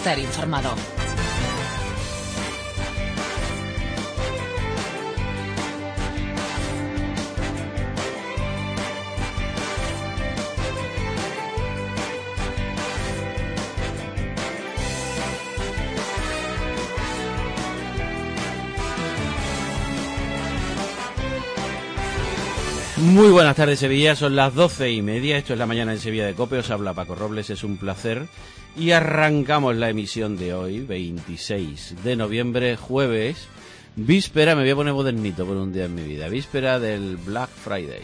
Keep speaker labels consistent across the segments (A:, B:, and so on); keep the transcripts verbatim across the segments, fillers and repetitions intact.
A: estar informado.
B: Muy buenas tardes, Sevilla, son las doce y media, esto es La Mañana en Sevilla de COPE, os habla Paco Robles, es un placer y arrancamos la emisión de hoy, veintiséis de noviembre, jueves, víspera, me voy a poner modernito por un día en mi vida, víspera del Black Friday.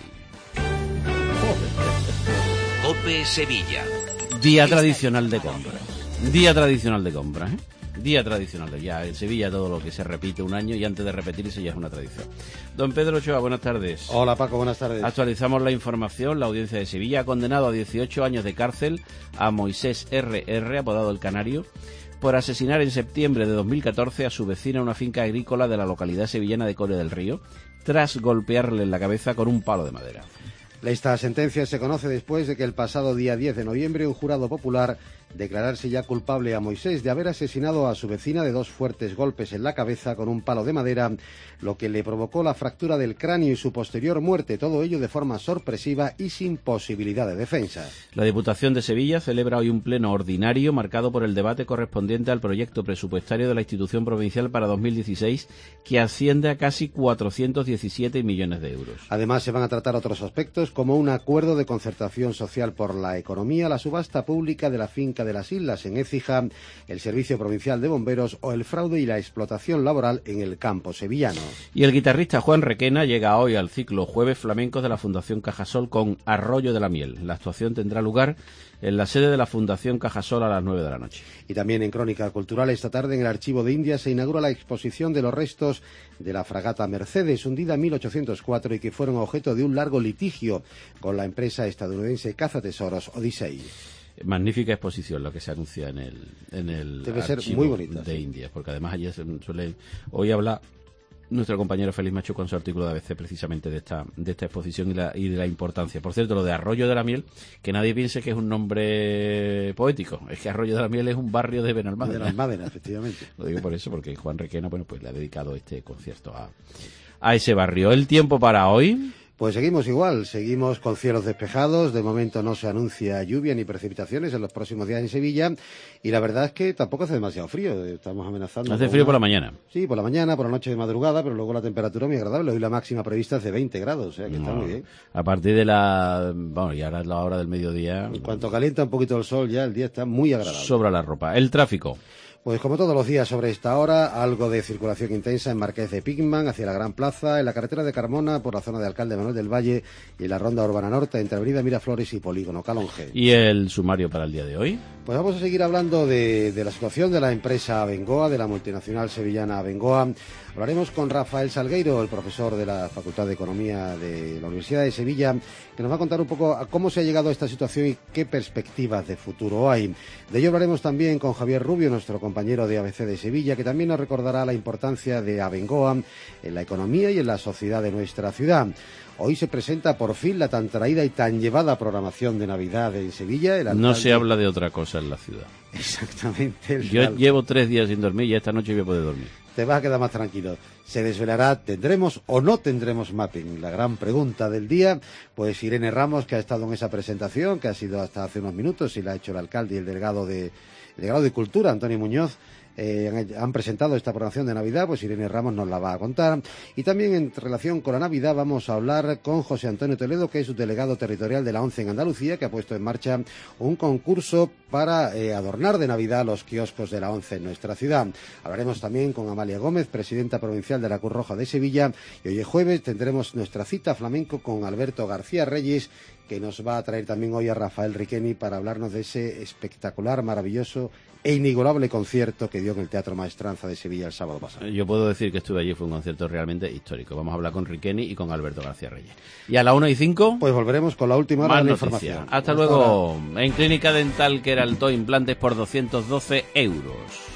C: COPE Sevilla.
B: Día tradicional de compras, día tradicional de compras, ¿eh? Día tradicional, ya en Sevilla todo lo que se repite un año y antes de repetirse ya es una tradición. Don Pedro Ochoa, buenas tardes.
D: Hola Paco, buenas tardes.
B: Actualizamos la información. La Audiencia de Sevilla ha condenado a dieciocho años de cárcel a Moisés erre erre, apodado El Canario, por asesinar en septiembre de dos mil catorce a su vecina en una finca agrícola de la localidad sevillana de Coria del Río, tras golpearle en la cabeza con un palo de madera.
D: Esta sentencia se conoce después de que el pasado día diez de noviembre un jurado popular declararse ya culpable a Moisés de haber asesinado a su vecina de dos fuertes golpes en la cabeza con un palo de madera, lo que le provocó la fractura del cráneo y su posterior muerte, todo ello de forma sorpresiva y sin posibilidad de defensa.
B: La Diputación de Sevilla celebra hoy un pleno ordinario marcado por el debate correspondiente al proyecto presupuestario de la institución provincial para dos mil dieciséis, que asciende a casi cuatrocientos diecisiete millones de euros.
D: Además, se van a tratar otros aspectos como un acuerdo de concertación social por la economía, la subasta pública de la finca de las Islas en Écija, el Servicio Provincial de Bomberos o el fraude y la explotación laboral en el campo sevillano.
B: Y el guitarrista Juan Requena llega hoy al ciclo Jueves Flamencos de la Fundación Cajasol con Arroyo de la Miel. La actuación tendrá lugar en la sede de la Fundación Cajasol a las nueve de la noche.
D: Y también en Crónica Cultural, esta tarde en el Archivo de Indias se inaugura la exposición de los restos de la fragata Mercedes, hundida en mil ochocientos cuatro y que fueron objeto de un largo litigio con la empresa estadounidense cazatesoros Odyssey.
B: Magnífica exposición la que se anuncia en el, en el
D: Debe ser
B: Archivo
D: muy bonita,
B: de
D: sí.
B: Indias, porque además allí se suele, hoy habla nuestro compañero Félix Macho con su artículo de A B C precisamente de esta de esta exposición y, la, y de la importancia. Por cierto, lo de Arroyo de la Miel, que nadie piense que es un nombre poético, es que Arroyo de la Miel es un barrio de Benalmádena.
D: Benalmádena, efectivamente.
B: Lo digo por eso, porque Juan Requena, bueno, pues le ha dedicado este concierto a, a ese barrio. El tiempo para hoy.
D: Pues seguimos igual, seguimos con cielos despejados, de momento no se anuncia lluvia ni precipitaciones en los próximos días en Sevilla y la verdad es que tampoco hace demasiado frío, estamos amenazando.
B: Hace frío una... por la mañana.
D: Sí, por la mañana, por la noche de madrugada, pero luego la temperatura muy agradable, hoy la máxima prevista es de veinte grados, o sea que no, está muy bien.
B: A partir de la, bueno, y ahora es la hora del mediodía.
D: En cuanto calienta un poquito el sol ya el día está muy agradable.
B: Sobra la ropa. El tráfico.
D: Pues como todos los días sobre esta hora, algo de circulación intensa en Marqués de Pigman hacia la Gran Plaza, en la carretera de Carmona por la zona de Alcalde Manuel del Valle y en la ronda urbana norte entre Avenida Miraflores y Polígono Calonge.
B: ¿Y el sumario para el día de hoy?
D: Pues vamos a seguir hablando de, de la situación de la empresa Abengoa, de la multinacional sevillana Abengoa. Hablaremos con Rafael Salgueiro, el profesor de la Facultad de Economía de la Universidad de Sevilla, que nos va a contar un poco a cómo se ha llegado a esta situación y qué perspectivas de futuro hay. De ello hablaremos también con Javier Rubio, nuestro compañero de A B C de Sevilla, que también nos recordará la importancia de Abengoa en la economía y en la sociedad de nuestra ciudad. Hoy se presenta por fin la tan traída y tan llevada programación de Navidad en Sevilla. El alcalde...
B: No se habla de otra cosa en la ciudad.
D: Exactamente. El
B: Yo
D: alcalde...
B: llevo tres días sin dormir y esta noche voy a poder dormir.
D: Te vas a quedar más tranquilo. Se desvelará, ¿tendremos o no tendremos mapping? La gran pregunta del día, pues Irene Ramos, que ha estado en esa presentación, que ha sido hasta hace unos minutos, y la ha hecho el alcalde y el delegado de, el delegado de Cultura, Antonio Muñoz, Eh, han, han presentado esta programación de Navidad, pues Irene Ramos nos la va a contar. Y también en relación con la Navidad vamos a hablar con José Antonio Toledo, que es su delegado territorial de la ONCE en Andalucía, que ha puesto en marcha un concurso para eh, adornar de Navidad los kioscos de la ONCE en nuestra ciudad. Hablaremos también con Amalia Gómez, presidenta provincial de la Cruz Roja de Sevilla, y hoy es jueves tendremos nuestra cita flamenco con Alberto García Reyes, que nos va a traer también hoy a Rafael Riqueni para hablarnos de ese espectacular, maravilloso e inigualable concierto que dio en el Teatro Maestranza de Sevilla el sábado pasado.
B: Yo puedo decir que estuve allí, fue un concierto realmente histórico. Vamos a hablar con Riqueni y con Alberto García Reyes. ¿Y a la una y cinco?
D: Pues volveremos con la última hora
B: más
D: de la
B: noticia.
D: información.
B: Hasta, Hasta
D: luego.
B: Ahora. En Clínica Dental Queraltó, implantes por doscientos doce euros.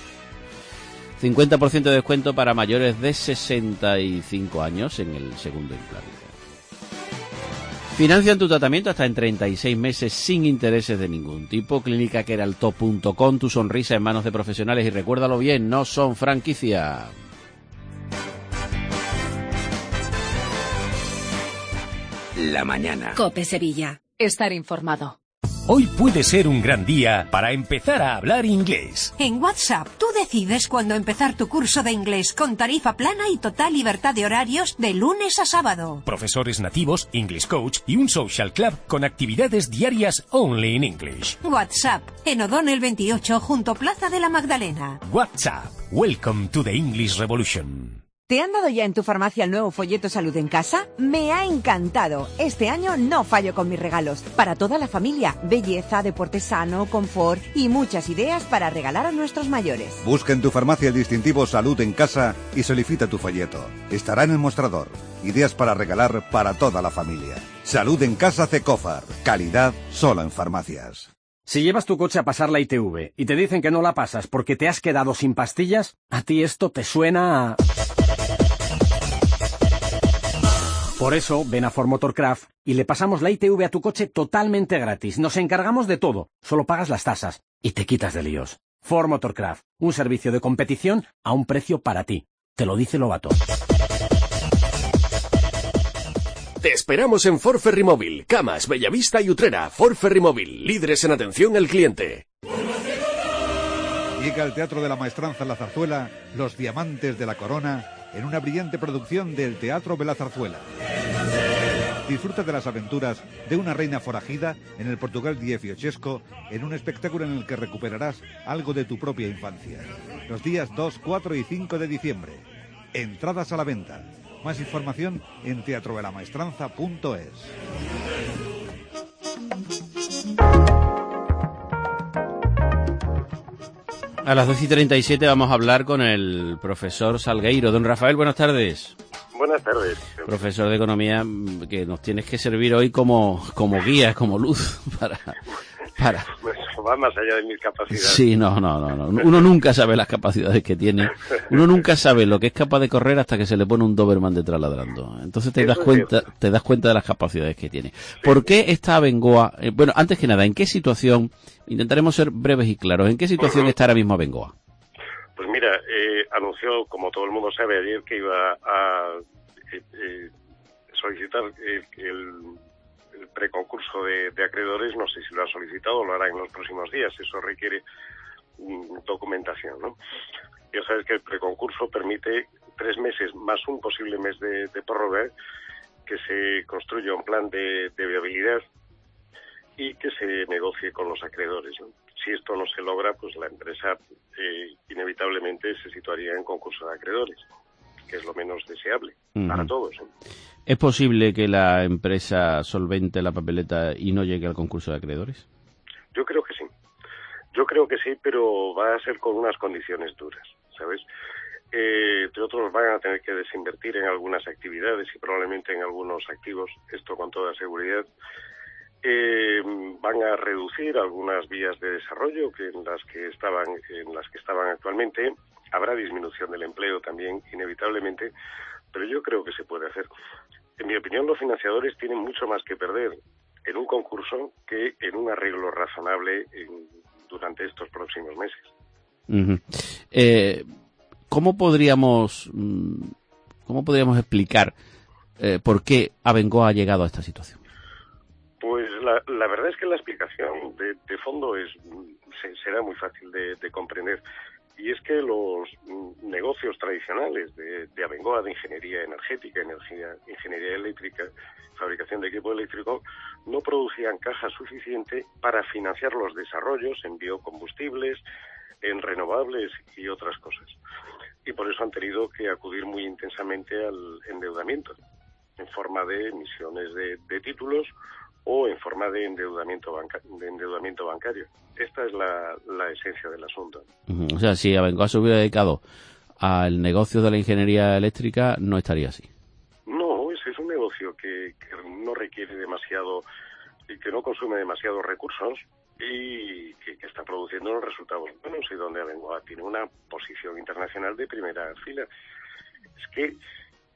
B: cincuenta por ciento de descuento para mayores de sesenta y cinco años en el segundo implante. Financian tu tratamiento hasta en treinta y seis meses sin intereses de ningún tipo. Clínica Queraltó punto com, tu sonrisa en manos de profesionales, y recuérdalo bien, no son franquicia.
C: La mañana.
A: COPE Sevilla. Estar informado.
E: Hoy puede ser un gran día para empezar a hablar inglés.
F: En WhatsApp, tú decides cuándo empezar tu curso de inglés con tarifa plana y total libertad de horarios de lunes a sábado.
E: Profesores nativos, English Coach y un social club con actividades diarias only in English.
F: WhatsApp, en O'Donnell veintiocho, junto Plaza de la Magdalena.
E: WhatsApp. Welcome to the English Revolution.
G: ¿Te han dado ya en tu farmacia el nuevo folleto Salud en Casa? Me ha encantado. Este año no fallo con mis regalos. Para toda la familia, belleza, deporte sano, confort y muchas ideas para regalar a nuestros mayores.
H: Busca en tu farmacia el distintivo Salud en Casa y solicita tu folleto. Estará en el mostrador. Ideas para regalar para toda la familia. Salud en Casa Cecofar. Calidad solo en farmacias.
I: Si llevas tu coche a pasar la I T V y te dicen que no la pasas porque te has quedado sin pastillas, a ti esto te suena a... Por eso, ven a Ford Motorcraft y le pasamos la I T V a tu coche totalmente gratis. Nos encargamos de todo, solo pagas las tasas y te quitas de líos. Ford Motorcraft, un servicio de competición a un precio para ti. Te lo dice Lobato.
J: Te esperamos en Ford Ferrymóvil, Camas, Bellavista y Utrera. Ford Ferrymóvil, líderes en atención al cliente.
H: Llega al Teatro de la Maestranza La Zarzuela, Los Diamantes de la Corona, en una brillante producción del Teatro de la Zarzuela. Disfruta de las aventuras de una reina forajida en el Portugal dieciochesco, en un espectáculo en el que recuperarás algo de tu propia infancia. Los días dos, cuatro y cinco de diciembre. Entradas a la venta. Más información en teatro de la maestranza punto es.
B: A las doce y treinta y siete vamos a hablar con el profesor Salgueiro. Don Rafael, buenas tardes.
K: Buenas tardes.
B: Profesor de Economía, que nos tienes que servir hoy como, como guía, como luz para... para...
K: Pues va más allá de mis capacidades.
B: Sí, no, no, no, no. Uno nunca sabe las capacidades que tiene. Uno nunca sabe lo que es capaz de correr hasta que se le pone un Doberman detrás ladrando. Entonces te das cuenta, te das cuenta de las capacidades que tiene. ¿Por qué esta Abengoa? Eh, bueno, antes que nada, ¿en qué situación? Intentaremos ser breves y claros. ¿En qué situación está ahora mismo Abengoa?
K: Pues mira, eh, anunció, como todo el mundo sabe, ayer que iba a eh, eh, solicitar el, el, el preconcurso de, de acreedores. No sé si lo ha solicitado o lo hará en los próximos días. Eso requiere um, documentación, ¿no? Ya sabes que el preconcurso permite tres meses más un posible mes de, de prórroga, que se construya un plan de, de viabilidad y que se negocie con los acreedores, ¿no? Si esto no se logra, pues la empresa eh, inevitablemente se situaría en concurso de acreedores, que es lo menos deseable uh-huh. para todos, ¿no?
B: ¿Es posible que la empresa solvente la papeleta y no llegue al concurso de acreedores?
K: Yo creo que sí. Yo creo que sí, pero va a ser con unas condiciones duras, ¿sabes? Eh, entre otros, van a tener que desinvertir en algunas actividades y probablemente en algunos activos, esto con toda seguridad. Eh, van a reducir algunas vías de desarrollo que en las que estaban en las que estaban actualmente. Habrá disminución del empleo también, inevitablemente, pero yo creo que se puede hacer. En mi opinión, los financiadores tienen mucho más que perder en un concurso que en un arreglo razonable en, durante estos próximos meses.
B: Uh-huh. Eh, ¿Cómo podríamos cómo podríamos explicar eh, por qué Abengoa ha llegado a esta situación?
K: Pues la, la verdad es que la explicación de, de fondo es se, será muy fácil de, de comprender. Y es que los negocios tradicionales de, de Abengoa, de ingeniería energética, energía, ingeniería eléctrica, fabricación de equipo eléctrico, no producían caja suficiente para financiar los desarrollos en biocombustibles, en renovables y otras cosas. Y por eso han tenido que acudir muy intensamente al endeudamiento, en forma de emisiones de, de títulos o en forma de endeudamiento banca, de endeudamiento bancario. Esta es la, la esencia del asunto.
B: Uh-huh. O sea, si Abengoa se hubiera dedicado al negocio de la ingeniería eléctrica, no estaría así.
K: No, ese es un negocio que, que no requiere demasiado y que no consume demasiados recursos y que, que está produciendo unos resultados buenos y donde Abengoa tiene una posición internacional de primera fila. Es que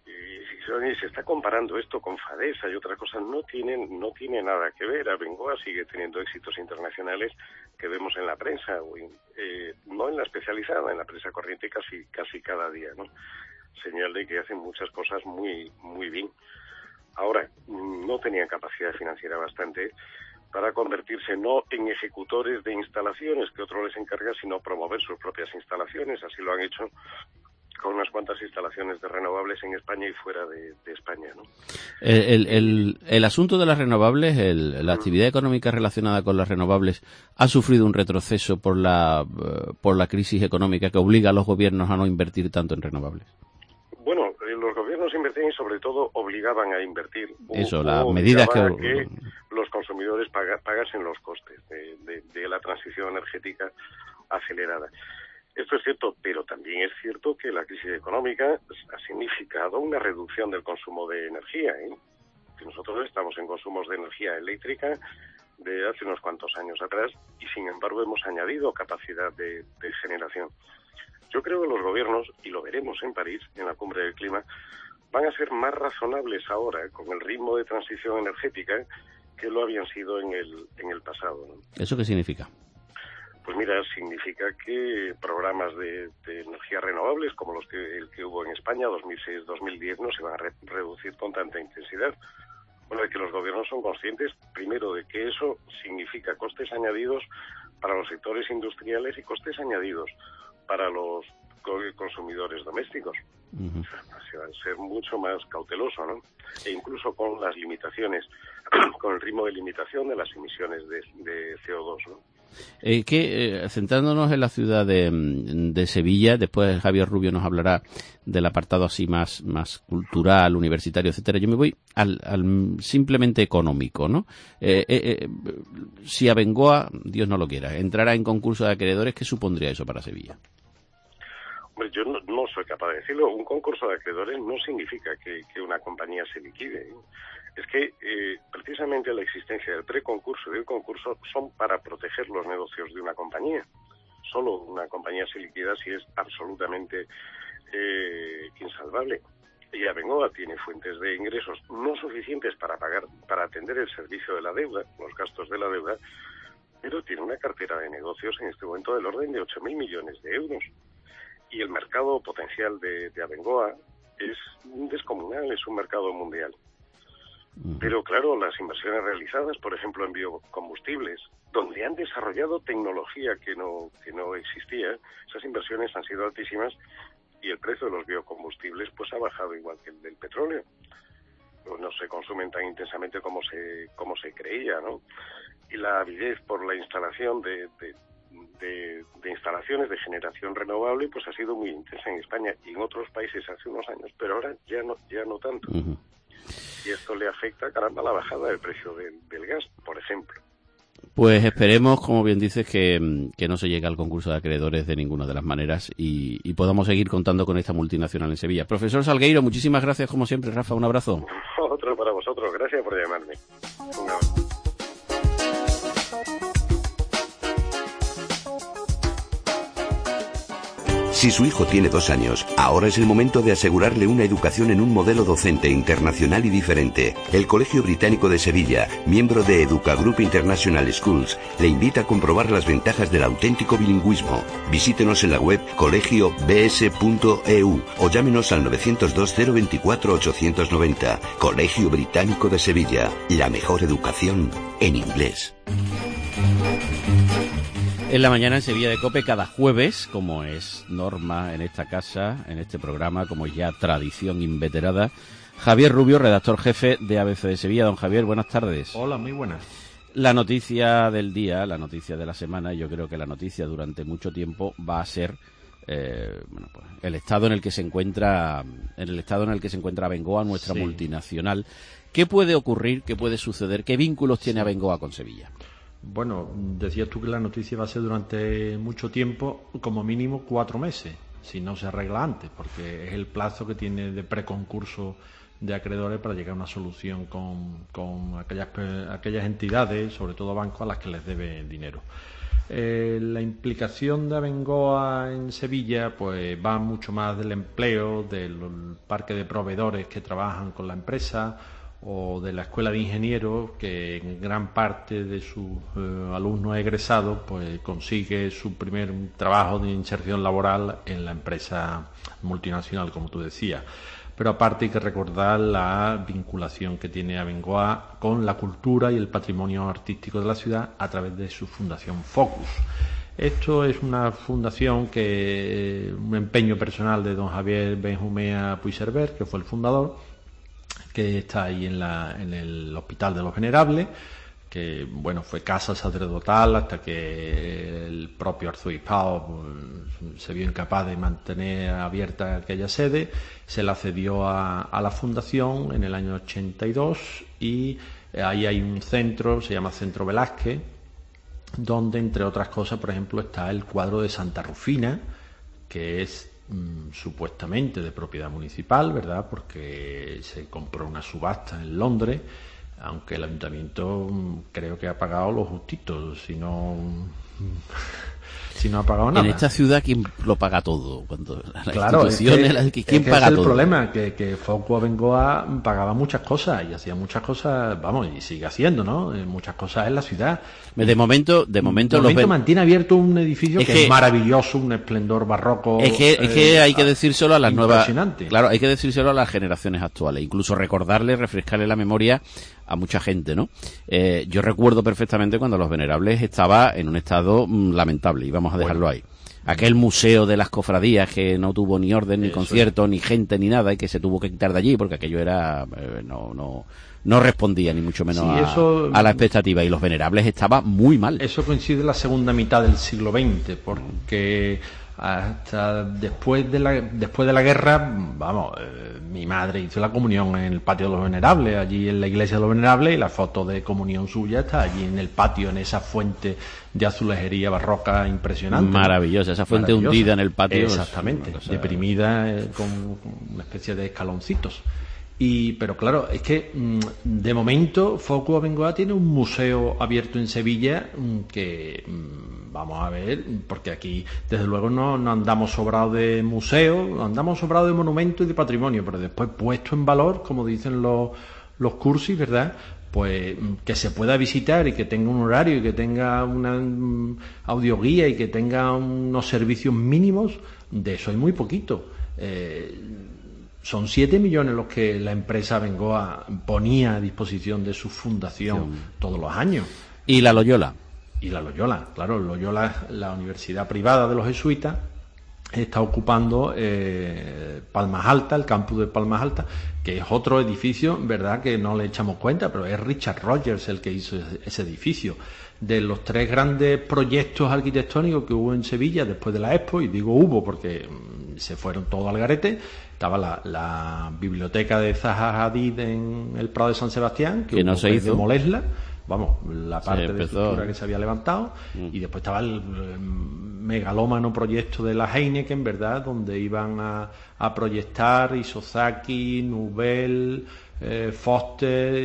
K: y se está comparando esto con Fadesa y otras cosas, no tienen, no tiene nada que ver. Abengoa sigue teniendo éxitos internacionales que vemos en la prensa, o en, eh, no en la especializada, en la prensa corriente casi casi cada día, ¿no? Señal de que hacen muchas cosas muy muy bien. Ahora, no tenían capacidad financiera bastante para convertirse no en ejecutores de instalaciones que otro les encarga, sino promover sus propias instalaciones. Así lo han hecho con unas cuantas instalaciones de renovables en España y fuera de, de España, ¿no?
B: El, el, el asunto de las renovables, el, la actividad económica relacionada con las renovables, ¿ha sufrido un retroceso por la, por la crisis económica que obliga a los gobiernos a no invertir tanto en renovables?
K: Bueno, los gobiernos invertían y sobre todo obligaban a invertir.
B: Eso, las medidas que...
K: que los consumidores paga, pagasen los costes de, de, de la transición energética acelerada. Esto es cierto, pero también es cierto que la crisis económica ha significado una reducción del consumo de energía, ¿eh? Que nosotros estamos en consumos de energía eléctrica de hace unos cuantos años atrás y sin embargo hemos añadido capacidad de, de generación. Yo creo que los gobiernos, y lo veremos en París, en la cumbre del clima, van a ser más razonables ahora con el ritmo de transición energética que lo habían sido en el, en el pasado, ¿no?
B: ¿Eso qué significa?
K: Pues mira, significa que programas de, de energías renovables, como los que el que hubo en España, dos mil seis dos mil diez, no se van a re reducir con tanta intensidad. Bueno, de que los gobiernos son conscientes, primero, de que eso significa costes añadidos para los sectores industriales y costes añadidos para los consumidores domésticos. Uh-huh. O sea, se va a ser mucho más cauteloso, ¿no? E incluso con las limitaciones, con el ritmo de limitación de las emisiones de, de C O dos, ¿no?
B: Eh, que, eh, centrándonos en la ciudad de, de Sevilla, después Javier Rubio nos hablará del apartado así más, más cultural, universitario, etcétera. Yo me voy al, al simplemente económico, ¿no? Eh, eh, eh, si Abengoa, Dios no lo quiera, entrara en concurso de acreedores, ¿qué supondría eso para Sevilla?
K: Hombre, yo no, no soy capaz de decirlo. Un concurso de acreedores no significa que, que una compañía se liquide, ¿eh? Es que eh, precisamente la existencia del preconcurso y del concurso son para proteger los negocios de una compañía. Solo una compañía se liquida si es absolutamente eh, insalvable. Y Abengoa tiene fuentes de ingresos no suficientes para pagar, para atender el servicio de la deuda, los gastos de la deuda, pero tiene una cartera de negocios en este momento del orden de ocho mil millones de euros. Y el mercado potencial de, de Abengoa es descomunal, es un mercado mundial. Pero claro, las inversiones realizadas, por ejemplo, en biocombustibles, donde han desarrollado tecnología que no que no existía, esas inversiones han sido altísimas y el precio de los biocombustibles pues ha bajado igual que el del petróleo. No se consumen tan intensamente como se como se creía, ¿no? Y la avidez por la instalación de, de, de, de instalaciones de generación renovable pues ha sido muy intensa en España y en otros países hace unos años, pero ahora ya no ya no tanto. Uh-huh. Y esto le afecta, caramba, a la bajada del precio del, del gas, por ejemplo.
B: Pues esperemos, como bien dices, que, que no se llegue al concurso de acreedores de ninguna de las maneras y, y podamos seguir contando con esta multinacional en Sevilla. Profesor Salgueiro, muchísimas gracias como siempre. Rafa, un abrazo.
K: Otro para vosotros. Gracias por llamarme. Un abrazo.
C: Si su hijo tiene dos años, ahora es el momento de asegurarle una educación en un modelo docente internacional y diferente. El Colegio Británico de Sevilla, miembro de Educa Group International Schools, le invita a comprobar las ventajas del auténtico bilingüismo. Visítenos en la web colegio b s punto e u o llámenos al nueve cero dos cero veinticuatro ochocientos noventa. Colegio Británico de Sevilla, la mejor educación en inglés.
B: En la mañana en Sevilla de COPE, cada jueves, como es norma en esta casa, en este programa, como ya tradición inveterada, Javier Rubio, redactor jefe de A B C de Sevilla. Don Javier, buenas tardes.
L: Hola, muy buenas.
B: La noticia del día, la noticia de la semana, yo creo que la noticia durante mucho tiempo va a ser eh, bueno, pues, el estado en el que se encuentra, en el estado en el que se encuentra Abengoa, nuestra sí. multinacional. ¿Qué puede ocurrir? ¿Qué puede suceder? ¿Qué vínculos tiene Abengoa con Sevilla?
L: Bueno, decías tú que la noticia va a ser durante mucho tiempo, como mínimo cuatro meses, si no se arregla antes, porque es el plazo que tiene de preconcurso de acreedores para llegar a una solución con, con aquellas, aquellas entidades, sobre todo bancos, a las que les debe dinero. Eh, la implicación de Abengoa en Sevilla pues va mucho más del empleo, del parque de proveedores que trabajan con la empresa o de la escuela de ingenieros, que en gran parte de sus eh, alumnos egresados pues consigue su primer trabajo de inserción laboral en la empresa multinacional, como tú decías. Pero aparte hay que recordar la vinculación que tiene Abengoa con la cultura y el patrimonio artístico de la ciudad a través de su fundación Focus. Esto es una fundación que, un empeño personal de don Javier Benjumea Puigcerver, que fue el fundador, que está ahí en, la, en el Hospital de los Venerables, que bueno, fue casa sacerdotal hasta que el propio arzobispado pues, se vio incapaz de mantener abierta aquella sede, se la cedió a, a la fundación en el año ochenta y dos y ahí hay un centro, se llama Centro Velázquez, donde entre otras cosas, por ejemplo, está el cuadro de Santa Rufina, que es mmm, supuestamente de propiedad municipal, ¿verdad? Porque se compró una subasta en Londres, aunque el ayuntamiento creo que ha pagado lo justito, si no si no ha pagado nada.
B: En esta ciudad, ¿quién lo paga todo? Cuando las
L: claro,
B: instituciones,
L: es que,
B: ¿quién
L: es que
B: paga
L: es el
B: todo?
L: problema, que, que Focus Abengoa pagaba muchas cosas y hacía muchas cosas, vamos, y sigue haciendo, ¿no? Muchas cosas en la ciudad.
B: De momento, de momento,
L: de momento
B: los
L: mantiene abierto un edificio
B: es
L: que,
B: que
L: es maravilloso, un esplendor barroco.
B: Es que, es que
L: eh,
B: hay que decírselo a las nuevas,
L: impresionante.
B: claro, hay que decírselo a las generaciones actuales, incluso recordarle, refrescarle la memoria a mucha gente, ¿no? Eh, yo recuerdo perfectamente cuando Los Venerables estaba en un estado mm, lamentable, y vamos a dejarlo bueno. ahí. Aquel museo de las cofradías que no tuvo ni orden, ni Eso concierto, es. ni gente, ni nada, y que se tuvo que quitar de allí porque aquello era, eh, no, no, no respondía ni mucho menos sí, eso, a, a la expectativa, y Los Venerables estaba muy mal.
L: Eso coincide en la segunda mitad del siglo veinte, porque hasta después de la después de la guerra, vamos, eh, mi madre hizo la comunión en el patio de Los Venerables, allí en la iglesia de Los Venerables, y la foto de comunión suya está allí en el patio, en esa fuente de azulejería barroca impresionante.
B: Maravillosa, esa fuente Maravillosa. hundida en el patio.
L: Exactamente, cosa... deprimida eh, con, con una especie de escaloncitos. Y, pero claro, es que de momento Focus Abengoa tiene un museo abierto en Sevilla que vamos a ver, porque aquí desde luego no, no andamos sobrados de museos, andamos sobrados de monumentos y de patrimonio, pero después puesto en valor, como dicen los, los cursis, ¿verdad?, pues que se pueda visitar y que tenga un horario y que tenga una um, audioguía y que tenga unos servicios mínimos, de eso hay muy poquito. Eh, Son siete millones los que la empresa Abengoa ponía a disposición de su fundación sí. todos los años.
B: ¿Y la Loyola?
L: Y la Loyola, claro, Loyola, la universidad privada de los jesuitas, está ocupando eh, Palmas Altas, el campus de Palmas Altas, que es otro edificio, verdad que no le echamos cuenta, pero es Richard Rogers el que hizo ese edificio. De los tres grandes proyectos arquitectónicos que hubo en Sevilla después de la Expo, y digo hubo porque mmm, se fueron todos al garete, estaba la, la biblioteca de Zaha Hadid en el Prado de San Sebastián, que,
B: que no se hizo.
L: Demolerla, vamos, la parte
B: empezó...
L: de estructura que se había levantado, mm. y después estaba el, el megalómano proyecto de la Heineken, ¿verdad?, donde iban a, a proyectar Isozaki, Nubel, eh, Foster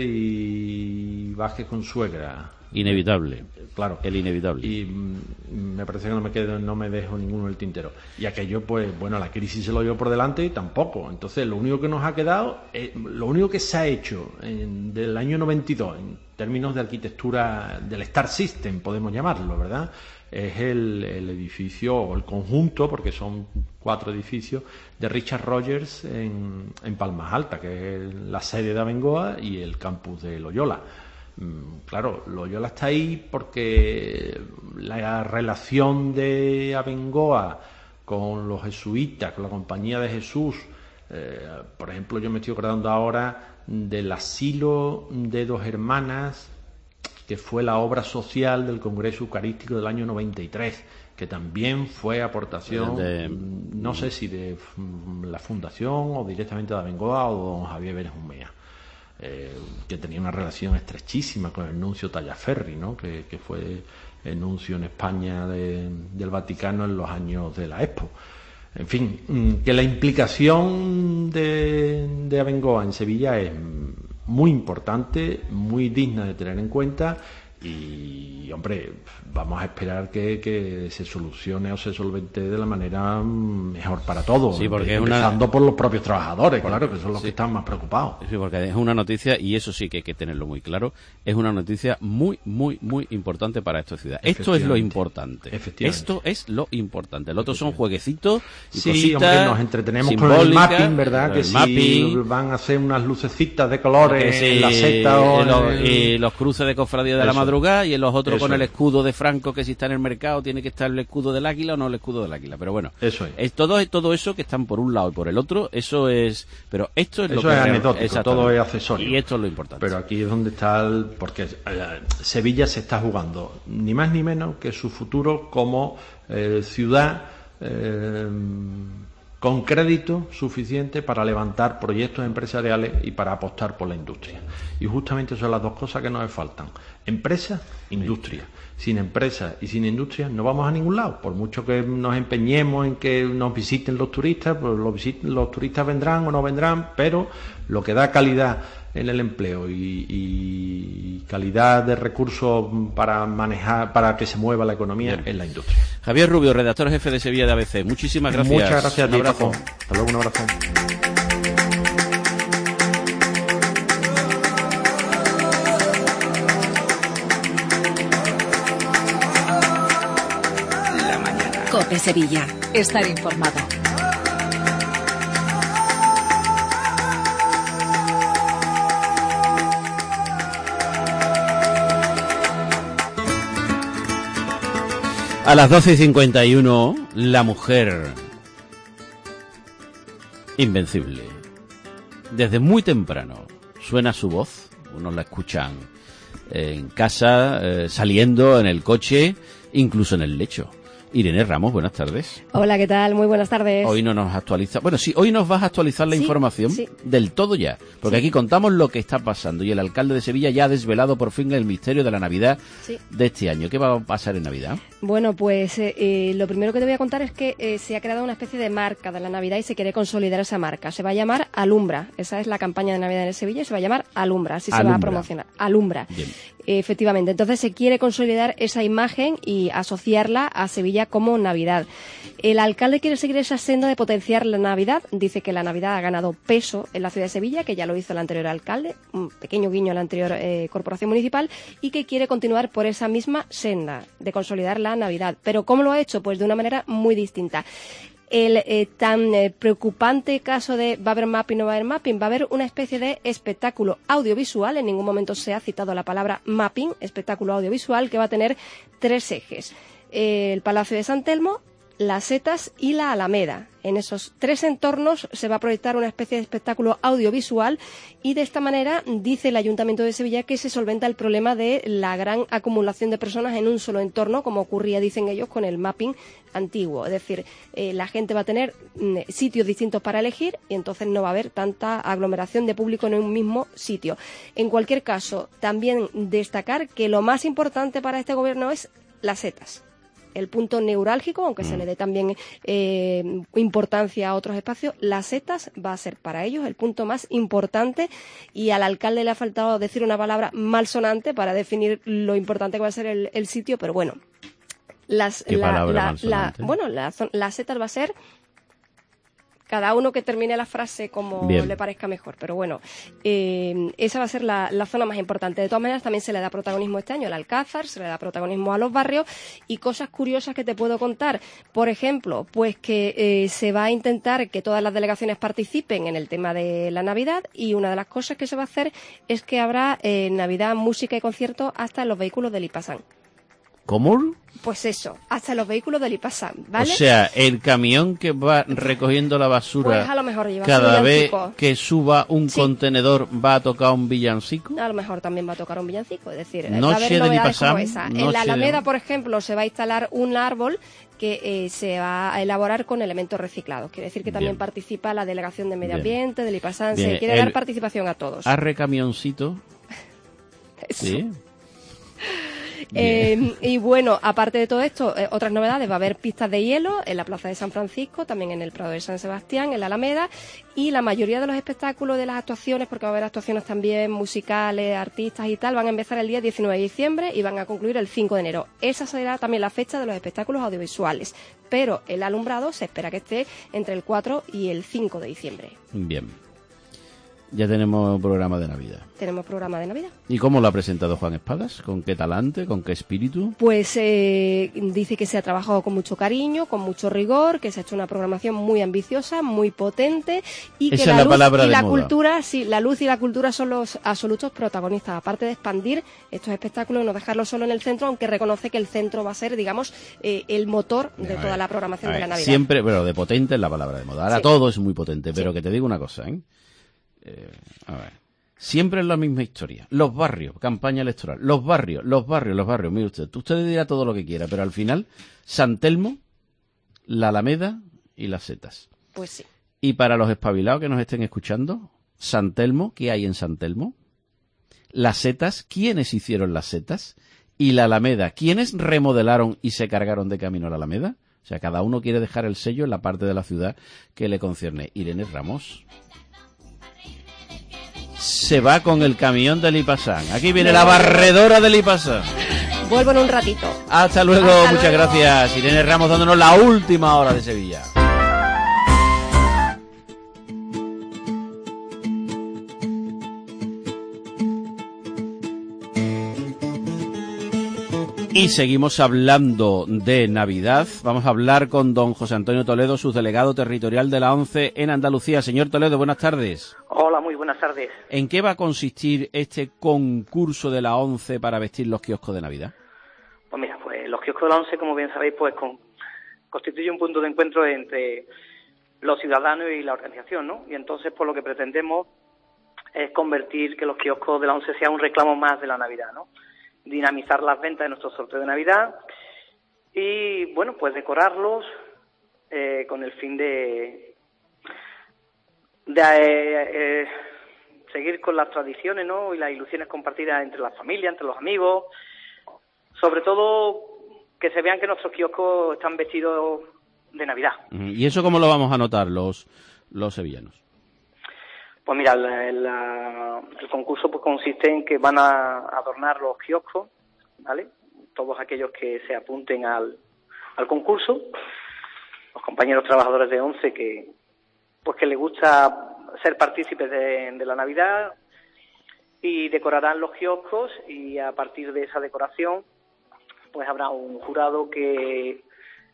L: y Vázquez Consuegra.
B: Inevitable.
L: Claro.
B: El inevitable.
L: Y mm, me parece que no me quedo, no me dejo ninguno en el tintero. Y aquello, pues, bueno, la crisis se lo llevó por delante y tampoco. Entonces, lo único que nos ha quedado, eh, lo único que se ha hecho en, del año noventa y dos, en términos de arquitectura del Star System, podemos llamarlo, ¿verdad?, es el, el edificio, o el conjunto, porque son cuatro edificios, de Richard Rogers en, en Palmas Altas, que es la sede de Abengoa y el campus de Loyola. Claro, Loyola está ahí porque la relación de Abengoa con los jesuitas, con la Compañía de Jesús, eh, por ejemplo, yo me estoy acordando ahora del asilo de dos hermanas, que fue la obra social del Congreso Eucarístico del año noventa y tres, que también fue aportación, de... no sé si de la Fundación o directamente de Abengoa o de don Javier Benjumea. Eh, que tenía una relación estrechísima con el nuncio Tallaferri, ¿no?, que, que fue el nuncio en España de, del Vaticano en los años de la Expo. En fin, que la implicación de, de Abengoa en Sevilla es muy importante, muy digna de tener en cuenta y, hombre, vamos a esperar que, que se solucione o se solvente de la manera mejor para todos.
B: Sí, porque
L: empezando
B: es una...
L: por los propios trabajadores,
B: por...
L: claro, que son los
B: sí.
L: que están más preocupados.
B: Sí, porque es una noticia, y eso sí que hay que tenerlo muy claro, es una noticia muy, muy, muy importante para esta ciudad. Esto es lo importante. Esto es lo importante. El otro son jueguecitos y
L: sí,
B: cositas
L: hombre, nos entretenemos con el mapping, ¿verdad? Que si mapping, van a hacer unas lucecitas de colores
B: sí,
L: en la seta o
B: y, los,
L: el...
B: y los cruces de cofradía de eso. La madrugada, y en los otros
L: eso
B: con el
L: es.
B: escudo de Franco, que si está en el mercado tiene que estar el escudo del águila o no el escudo del águila. Pero bueno,
L: eso es.
B: es todo, todo eso que están por un lado y por el otro, eso es... Pero esto es
L: eso
B: lo que...
L: es anecdótico, todo es accesorio.
B: Y esto es lo importante.
L: Pero aquí es donde está el... Porque eh, Sevilla se está jugando ni más ni menos que su futuro como eh, ciudad eh, con crédito suficiente para levantar proyectos empresariales y para apostar por la industria. Y justamente son las dos cosas que nos faltan. Empresa, industria. Sin empresas y sin industria no vamos a ningún lado. Por mucho que nos empeñemos en que nos visiten los turistas, pues los, visit- los turistas vendrán o no vendrán, pero lo que da calidad en el empleo y, y calidad de recursos para manejar, para que se mueva la economía, bien, es la industria.
B: Javier Rubio, redactor jefe de Sevilla de A B C. Muchísimas gracias.
L: Muchas gracias a ti,
B: un abrazo.
L: Paco. Hasta luego, un abrazo.
A: COPE Sevilla. Estar informado.
B: A las doce y cincuenta y uno, la mujer invencible. Desde muy temprano suena su voz, unos la escuchan en casa, eh, saliendo, en el coche, incluso en el lecho. Irene Ramos, buenas tardes.
M: Hola, ¿qué tal? Muy buenas tardes.
B: Hoy no nos actualiza, bueno, sí, hoy nos vas a actualizar la
M: sí,
B: información
M: sí.
B: del todo ya, porque
M: sí.
B: aquí contamos lo que está pasando y el alcalde de Sevilla ya ha desvelado por fin el misterio de la Navidad
M: sí.
B: de este año. ¿Qué va a pasar en Navidad?
M: Bueno, pues eh, eh, lo primero que te voy a contar es que eh, se ha creado una especie de marca de la Navidad y se quiere consolidar esa marca. Se va a llamar Alumbra. Esa es la campaña de Navidad en Sevilla y se va a llamar Alumbra. Así
B: Alumbra.
M: se va a promocionar. Alumbra.
B: Bien.
M: Eh, efectivamente. Entonces se quiere consolidar esa imagen y asociarla a Sevilla como Navidad. El alcalde quiere seguir esa senda de potenciar la Navidad. Dice que la Navidad ha ganado peso en la ciudad de Sevilla, que ya lo hizo el anterior alcalde, un pequeño guiño a la anterior eh, corporación municipal, y que quiere continuar por esa misma senda de consolidar la Navidad. Pero ¿cómo lo ha hecho? Pues de una manera muy distinta. El eh, tan eh, preocupante caso de va a haber mapping o no va a haber mapping, va a haber una especie de espectáculo audiovisual, en ningún momento se ha citado la palabra mapping, espectáculo audiovisual que va a tener tres ejes. Eh, el Palacio de San Telmo, las Setas y la Alameda. En esos tres entornos se va a proyectar una especie de espectáculo audiovisual y de esta manera dice el Ayuntamiento de Sevilla que se solventa el problema de la gran acumulación de personas en un solo entorno, como ocurría, dicen ellos, con el mapping antiguo. Es decir, eh, la gente va a tener mm, sitios distintos para elegir y entonces no va a haber tanta aglomeración de público en un mismo sitio. En cualquier caso, también destacar que lo más importante para este gobierno es las setas. El punto neurálgico, aunque mm. se le dé también eh, importancia a otros espacios, las setas va a ser para ellos el punto más importante y al alcalde le ha faltado decir una palabra malsonante para definir lo importante que va a ser el, el sitio, pero bueno, las,
B: ¿Qué
M: la,
B: palabra
M: la,
B: malsonante?
M: la, bueno, la, las setas va a ser cada uno que termine la frase como
B: Bien.
M: le parezca mejor, pero bueno, eh, esa va a ser la, la zona más importante. De todas maneras, también se le da protagonismo este año al Alcázar, se le da protagonismo a los barrios y cosas curiosas que te puedo contar. Por ejemplo, pues que eh, se va a intentar que todas las delegaciones participen en el tema de la Navidad y una de las cosas que se va a hacer es que habrá eh, Navidad, música y conciertos hasta en los vehículos del IPASAN.
B: ¿Cómo?
M: Pues eso, hasta los vehículos del IPASAN, ¿vale?
B: O sea, el camión que va recogiendo la basura,
M: pues a lo mejor lleva
B: cada
M: su
B: vez
M: villancico.
B: que suba un
M: Sí.
B: contenedor va a tocar un villancico.
M: A lo mejor también va a tocar un villancico, es decir,
B: Noche
M: va a haber
B: del
M: novedades
B: Ipasam,
M: como esa. En
B: noche
M: la Alameda,
B: de-
M: por ejemplo, se va a instalar un árbol que eh, se va a elaborar con elementos reciclados. Quiere decir que también
B: Bien.
M: participa la Delegación de Medio
B: Bien.
M: Ambiente, del IPASAN,
B: Bien,
M: se quiere
B: el-
M: dar participación a todos.
B: Arre camioncito.
M: Eso.
B: Sí.
M: Eh, y bueno, aparte de todo esto, eh, otras novedades, va a haber pistas de hielo en la Plaza de San Francisco, también en el Prado de San Sebastián, en la Alameda, y la mayoría de los espectáculos de las actuaciones, porque va a haber actuaciones también musicales, artistas y tal, van a empezar el día diecinueve de diciembre y van a concluir el cinco de enero. Esa será también la fecha de los espectáculos audiovisuales, pero el alumbrado se espera que esté entre el cuatro y el cinco de diciembre.
B: Bien. Ya tenemos programa de Navidad.
M: Tenemos programa de Navidad.
B: ¿Y cómo lo ha presentado Juan Espadas? ¿Con qué talante? ¿Con qué espíritu?
M: Pues eh, dice que se ha trabajado con mucho cariño, con mucho rigor, que se ha hecho una programación muy ambiciosa, muy potente y
B: Esa
M: que
B: es
M: la,
B: la palabra
M: luz y
B: de
M: la
B: moda.
M: cultura, sí, la luz y la cultura son los absolutos protagonistas, aparte de expandir estos espectáculos y no dejarlos solo en el centro, aunque reconoce que el centro va a ser, digamos, eh, el motor de toda la programación de la Navidad.
B: Siempre, bueno, de potente es la palabra de moda. Ahora
M: Sí.
B: todo es muy potente, pero
M: Sí.
B: que te digo una cosa, ¿eh? Eh, a ver. Siempre es la misma historia. Los barrios, campaña electoral. Los barrios, los barrios, los barrios. Mire usted, usted dirá todo lo que quiera, pero al final, San Telmo, la Alameda y las setas.
M: Pues sí.
B: Y para los espabilados que nos estén escuchando, San Telmo, ¿qué hay en San Telmo? Las setas, ¿quiénes hicieron las setas? Y la Alameda, ¿quiénes remodelaron y se cargaron de camino a la Alameda? O sea, cada uno quiere dejar el sello en la parte de la ciudad que le concierne. Irene Ramos se va con el camión del Lipasán. Aquí viene la barredora del Lipasán.
M: Vuelvo en un ratito.
B: Hasta luego,
M: Hasta
B: muchas
M: luego.
B: gracias. Irene Ramos dándonos la última hora de Sevilla. Y seguimos hablando de Navidad. Vamos a hablar con don José Antonio Toledo, subdelegado territorial de la ONCE en Andalucía. Señor Toledo, buenas tardes.
N: Hola, muy buenas tardes.
B: ¿En qué va a consistir este concurso de la ONCE para vestir los kioscos de Navidad?
N: Pues mira, pues los kioscos de la ONCE, como bien sabéis, pues con, constituye un punto de encuentro entre los ciudadanos y la organización, ¿no? Y entonces, pues lo que pretendemos es convertir que los kioscos de la ONCE sean un reclamo más de la Navidad, ¿no? Dinamizar las ventas de nuestro sorteo de Navidad y, bueno, pues decorarlos eh, con el fin de, de eh, eh, seguir con las tradiciones, ¿no? Y las ilusiones compartidas entre la familia, entre los amigos. Sobre todo, que se vean que nuestros kioscos están vestidos de Navidad.
B: ¿Y eso cómo lo vamos a notar los, los sevillanos?
N: Pues mira, la, la, el concurso pues consiste en que van a adornar los kioscos, ¿vale? Todos aquellos que se apunten al, al concurso, los compañeros trabajadores de ONCE que pues que les gusta ser partícipes de, de la Navidad, y decorarán los kioscos, y a partir de esa decoración pues habrá un jurado que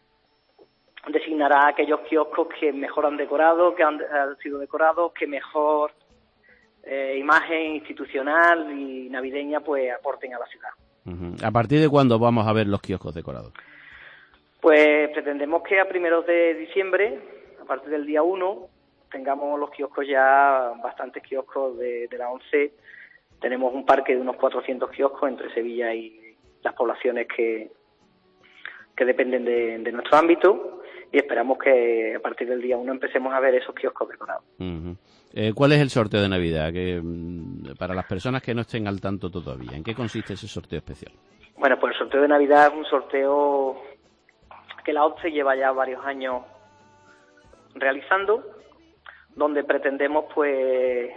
N: designará aquellos kioscos que mejor han decorado, que han, han sido decorados, que mejor eh, imagen institucional y navideña pues aporten a la ciudad.
B: Uh-huh. ¿A partir de cuándo vamos a ver los kioscos decorados?
N: Pues pretendemos que a primeros de diciembre, a partir del día uno, tengamos los kioscos ya, bastantes kioscos de, de la ONCE. Tenemos un parque de unos cuatrocientos kioscos entre Sevilla y las poblaciones que, que dependen de, de nuestro ámbito, y esperamos que a partir del día uno empecemos a ver esos kioscos decorados.
B: Uh-huh. Eh, ¿Cuál es el sorteo de Navidad? Que, para las personas que no estén al tanto todavía, ¿en qué consiste ese sorteo especial?
N: Bueno, pues el sorteo de Navidad es un sorteo que la ONCE lleva ya varios años realizando, donde pretendemos pues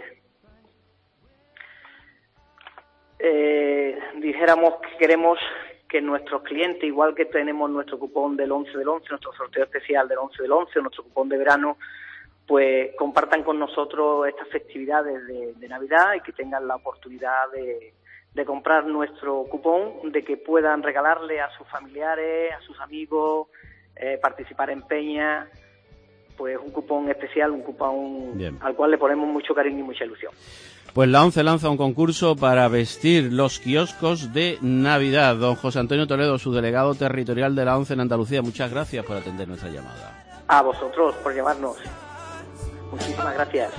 N: eh, dijéramos que queremos que nuestros clientes, igual que tenemos nuestro cupón del once del once, nuestro sorteo especial del once del once, nuestro cupón de verano, pues compartan con nosotros estas festividades de, de Navidad, y que tengan la oportunidad de, de comprar nuestro cupón, de que puedan regalarle a sus familiares, a sus amigos, eh, participar en peñas. Pues un cupón especial, un cupón Bien. al cual le ponemos mucho cariño y mucha ilusión.
B: Pues la ONCE lanza un concurso para vestir los kioscos de Navidad. Don José Antonio Toledo, su delegado territorial de la ONCE en Andalucía, muchas gracias por atender nuestra llamada.
N: A vosotros por llamarnos. Muchísimas gracias.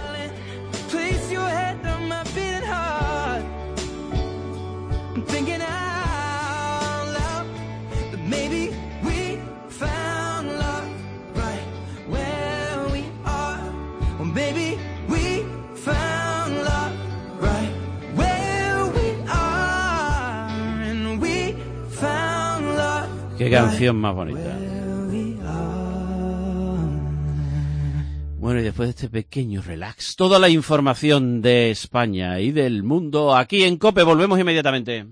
O: Baby, we found love right where we are, and we
B: Qué canción más bonita. Bueno, y después de este pequeño relax, toda la información de España y del mundo aquí en COPE. Volvemos inmediatamente.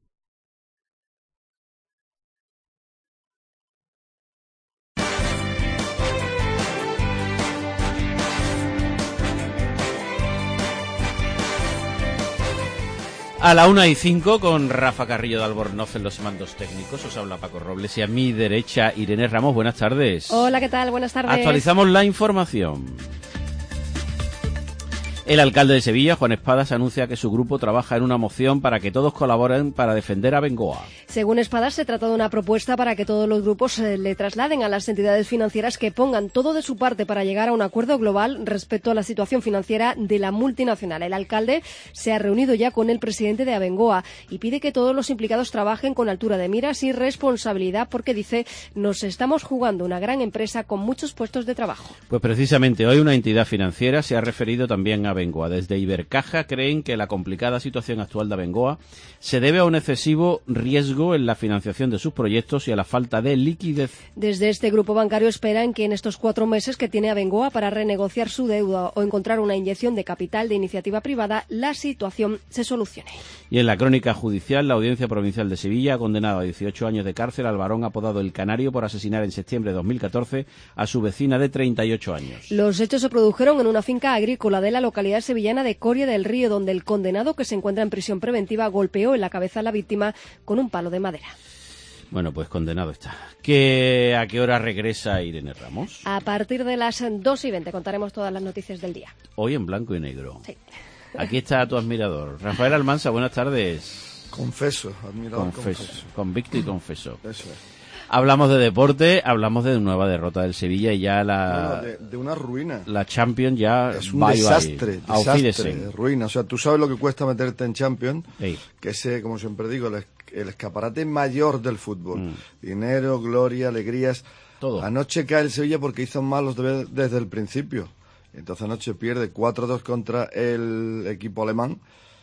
B: A la una y cinco, con Rafa Carrillo de Albornoz en los mandos técnicos, os habla Paco Robles y a mi derecha Irene Ramos. Buenas tardes.
M: Hola, ¿qué tal? Buenas tardes.
B: Actualizamos la información. El alcalde de Sevilla, Juan Espadas, anuncia que su grupo trabaja en una moción para que todos colaboren para defender a Bengoa.
M: Según Espadas, se trata de una propuesta para que todos los grupos eh, le trasladen a las entidades financieras que pongan todo de su parte para llegar a un acuerdo global respecto a la situación financiera de la multinacional. El alcalde se ha reunido ya con el presidente de Abengoa y pide que todos los implicados trabajen con altura de miras y responsabilidad porque, dice, nos estamos jugando una gran empresa con muchos puestos de trabajo.
B: Pues precisamente hoy una entidad financiera se ha referido también a Bengoa. Desde Ibercaja creen que la complicada situación actual de Abengoa se debe a un excesivo riesgo en la financiación de sus proyectos y a la falta de liquidez.
M: Desde este grupo bancario esperan que en estos cuatro meses que tiene Abengoa para renegociar su deuda o encontrar una inyección de capital de iniciativa privada, la situación se solucione.
B: Y en la crónica judicial, la Audiencia Provincial de Sevilla ha condenado a dieciocho años de cárcel al varón apodado El Canario por asesinar en septiembre de dos mil catorce a su vecina de treinta y ocho años.
M: Los hechos se produjeron en una finca agrícola de la localidad sevillana de Coria del Río, donde el condenado, que se encuentra en prisión preventiva, golpeó en la cabeza a la víctima con un palo de madera.
B: Bueno, pues condenado está. ¿Qué, ¿A qué hora regresa Irene Ramos?
M: A partir de las dos y veinte contaremos todas las noticias del día.
B: Hoy en blanco y negro.
M: Sí.
B: Aquí está tu admirador. Rafael Almansa, buenas tardes.
P: Confeso, admirador
B: confeso.
P: confeso.
B: Convicto y confeso.
P: Eso es.
B: Hablamos de deporte, hablamos de nueva derrota del Sevilla y ya la...
P: No, de, de una ruina.
B: La Champions ya...
P: Es un
B: bye,
P: desastre,
B: bye.
P: desastre, ruina. O sea, tú sabes lo que cuesta meterte en Champions,
B: sí.
P: Que es, como siempre digo, el, el escaparate mayor del fútbol.
B: Mm.
P: Dinero, gloria, alegrías.
B: Todo.
P: Anoche cae el Sevilla porque hizo mal los deberes desde el principio. Entonces anoche pierde cuatro dos contra el equipo alemán.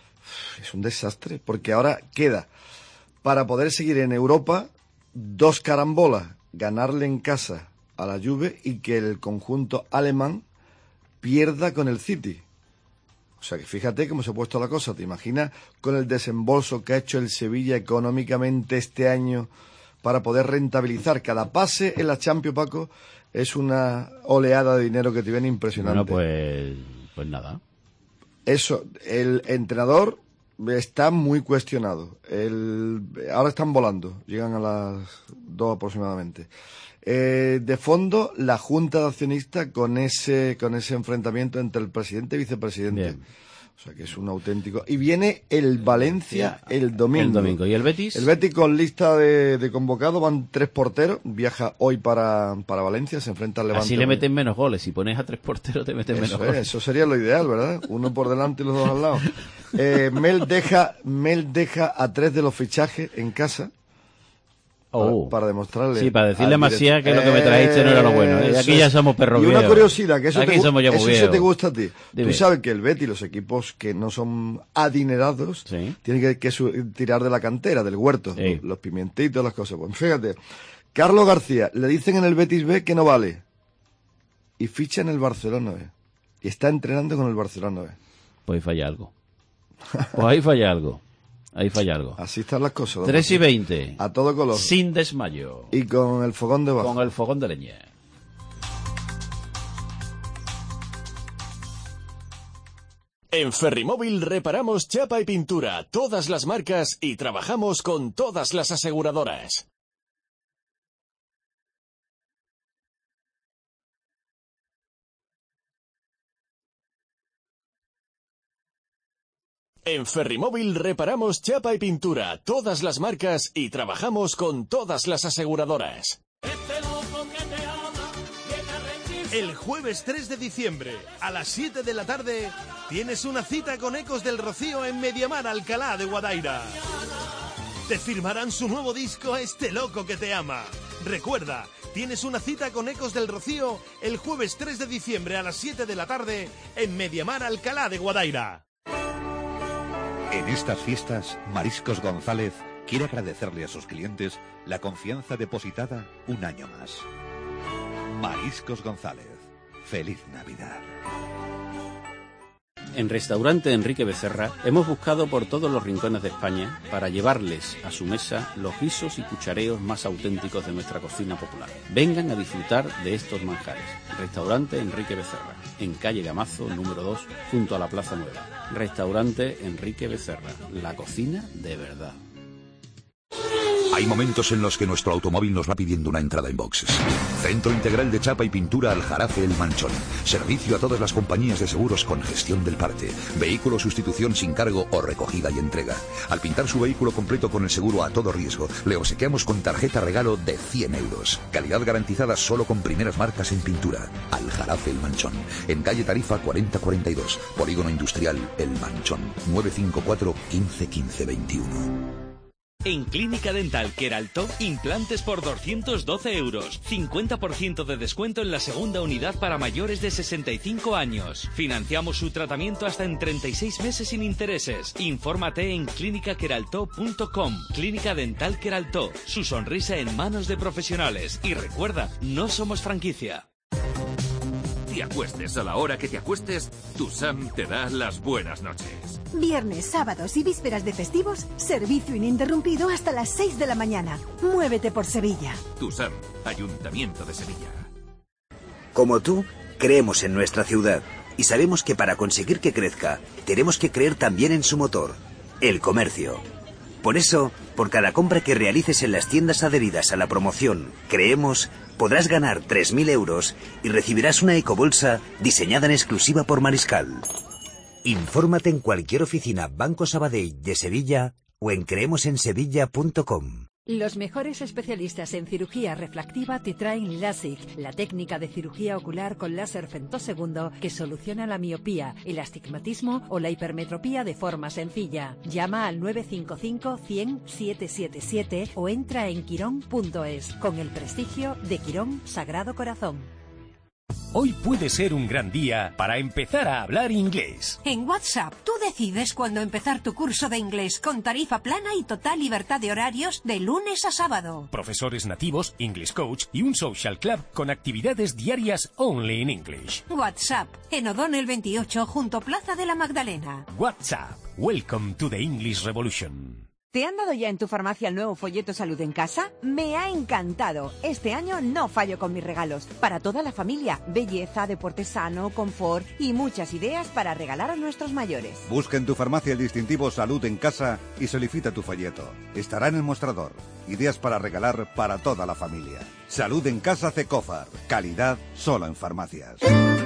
P: Es un desastre, porque ahora queda, para poder seguir en Europa, dos carambolas, ganarle en casa a la Juve y que el conjunto alemán pierda con el City. O sea que fíjate cómo se ha puesto la cosa. ¿Te imaginas con el desembolso que ha hecho el Sevilla económicamente este año para poder rentabilizar cada pase en la Champions, Paco? Es una oleada de dinero que te viene impresionante.
B: Bueno, pues, pues nada.
P: Eso, el entrenador está muy cuestionado. El, ahora están volando, llegan a las dos aproximadamente. Eh, de fondo, la Junta de Accionistas con ese con ese enfrentamiento entre el presidente y vicepresidente.
B: Bien.
P: O sea que es un auténtico... Y viene el Valencia el domingo.
B: El domingo. ¿Y el Betis?
P: El Betis con lista de, de convocados, van tres porteros, viaja hoy para, para Valencia, se enfrenta al Levante.
B: Así le meten menos goles, si pones a tres porteros te meten
P: eso
B: menos
P: es,
B: goles.
P: Eso sería lo ideal, ¿verdad? Uno por delante y los dos al lado. Eh, Mel deja Mel deja a tres de los fichajes en casa.
B: Oh.
P: Para, para demostrarle.
B: Sí, para decirle a Macías que lo que me trajiste no era lo bueno. ¿eh? Aquí ya somos perros
P: Y una
B: viejos.
P: curiosidad, que eso,
B: Aquí
P: te,
B: somos ya muy
P: eso se
B: viejos.
P: te gusta a ti.
B: Dime.
P: Tú sabes que el Betis, los equipos que no son adinerados,
B: ¿sí?
P: tienen que, que su, tirar de la cantera, del huerto,
B: sí.
P: los, los pimientitos, las cosas. Pues fíjate, Carlos García, le dicen en el Betis B que no vale. Y ficha en el Barcelona B. Y está entrenando con el Barcelona B.
B: Pues ahí falla algo. Pues ahí falla algo. Ahí falla algo.
P: Así están las cosas.
B: tres y veinte.
P: A todo color.
B: Sin desmayo.
P: Y con el fogón debajo.
B: Con el fogón de leña.
J: En Ferrimóvil reparamos chapa y pintura, todas las marcas y trabajamos con todas las aseguradoras. En Ferrimóvil reparamos chapa y pintura, todas las marcas y trabajamos con todas las aseguradoras.
Q: El jueves tres de diciembre, a las siete de la tarde, tienes una cita con Ecos del Rocío en Mediamar, Alcalá de Guadaira. Te firmarán su nuevo disco Este Loco que Te Ama. Recuerda, tienes una cita con Ecos del Rocío el jueves tres de diciembre a las siete de la tarde en Mediamar, Alcalá de Guadaira.
H: En estas fiestas, Mariscos González quiere agradecerle a sus clientes la confianza depositada un año más. Mariscos González. Feliz Navidad.
B: En Restaurante Enrique Becerra hemos buscado por todos los rincones de España para llevarles a su mesa los guisos y cuchareos más auténticos de nuestra cocina popular. Vengan a disfrutar de estos manjares. Restaurante Enrique Becerra, en calle Gamazo, número dos, junto a la Plaza Nueva. Restaurante Enrique Becerra, la cocina de verdad.
R: Hay momentos en los que nuestro automóvil nos va pidiendo una entrada en boxes. Centro Integral de Chapa y Pintura Aljarafe El Manchón. Servicio a todas las compañías de seguros con gestión del parte. Vehículo sustitución sin cargo o recogida y entrega. Al pintar su vehículo completo con el seguro a todo riesgo, le obsequiamos con tarjeta regalo de cien euros. Calidad garantizada solo con primeras marcas en pintura. Aljarafe El Manchón. En calle Tarifa cuarenta cuarenta y dos. Polígono Industrial El Manchón. nueve cinco cuatro, quince, quince, veintiuno.
S: En Clínica Dental Queralto, implantes por doscientos doce euros. cincuenta por ciento de descuento en la segunda unidad para mayores de sesenta y cinco años. Financiamos su tratamiento hasta en treinta y seis meses sin intereses. Infórmate en clínica queralto punto com. Clínica Dental Queralto. Su sonrisa en manos de profesionales. Y recuerda, no somos franquicia.
T: Te acuestes a la hora que te acuestes, Tusam te da las buenas noches.
U: Viernes, sábados y vísperas de festivos, servicio ininterrumpido hasta las seis de la mañana. Muévete por Sevilla.
T: Tusam, Ayuntamiento de Sevilla.
V: Como tú, creemos en nuestra ciudad y sabemos que para conseguir que crezca, tenemos que creer también en su motor, el comercio. Por eso, por cada compra que realices en las tiendas adheridas a la promoción Creemos, podrás ganar tres mil euros y recibirás una ecobolsa diseñada en exclusiva por Mariscal. Infórmate en cualquier oficina Banco Sabadell de Sevilla o en creemos en sevilla punto com.
W: Los mejores especialistas en cirugía refractiva te traen LASIK, la técnica de cirugía ocular con láser femtosegundo que soluciona la miopía, el astigmatismo o la hipermetropía de forma sencilla. Llama al nueve cinco cinco, cien, setecientos setenta y siete o entra en quirón punto es con el prestigio de Quirón Sagrado Corazón.
E: Hoy puede ser un gran día para empezar a hablar inglés.
F: En WhatsApp, tú decides cuándo empezar tu curso de inglés con tarifa plana y total libertad de horarios de lunes a sábado.
E: Profesores nativos, English Coach y un social club con actividades diarias only in English.
F: WhatsApp, en O'Donnell veintiocho, junto Plaza de la Magdalena.
E: WhatsApp, welcome to the English Revolution.
G: ¿Te han dado ya en tu farmacia el nuevo folleto Salud en Casa? Me ha encantado. Este año no fallo con mis regalos. Para toda la familia, belleza, deporte sano, confort y muchas ideas para regalar a nuestros mayores.
H: Busca en tu farmacia el distintivo Salud en Casa y solicita tu folleto. Estará en el mostrador. Ideas para regalar para toda la familia. Salud en Casa Cecofar. Calidad solo en farmacias.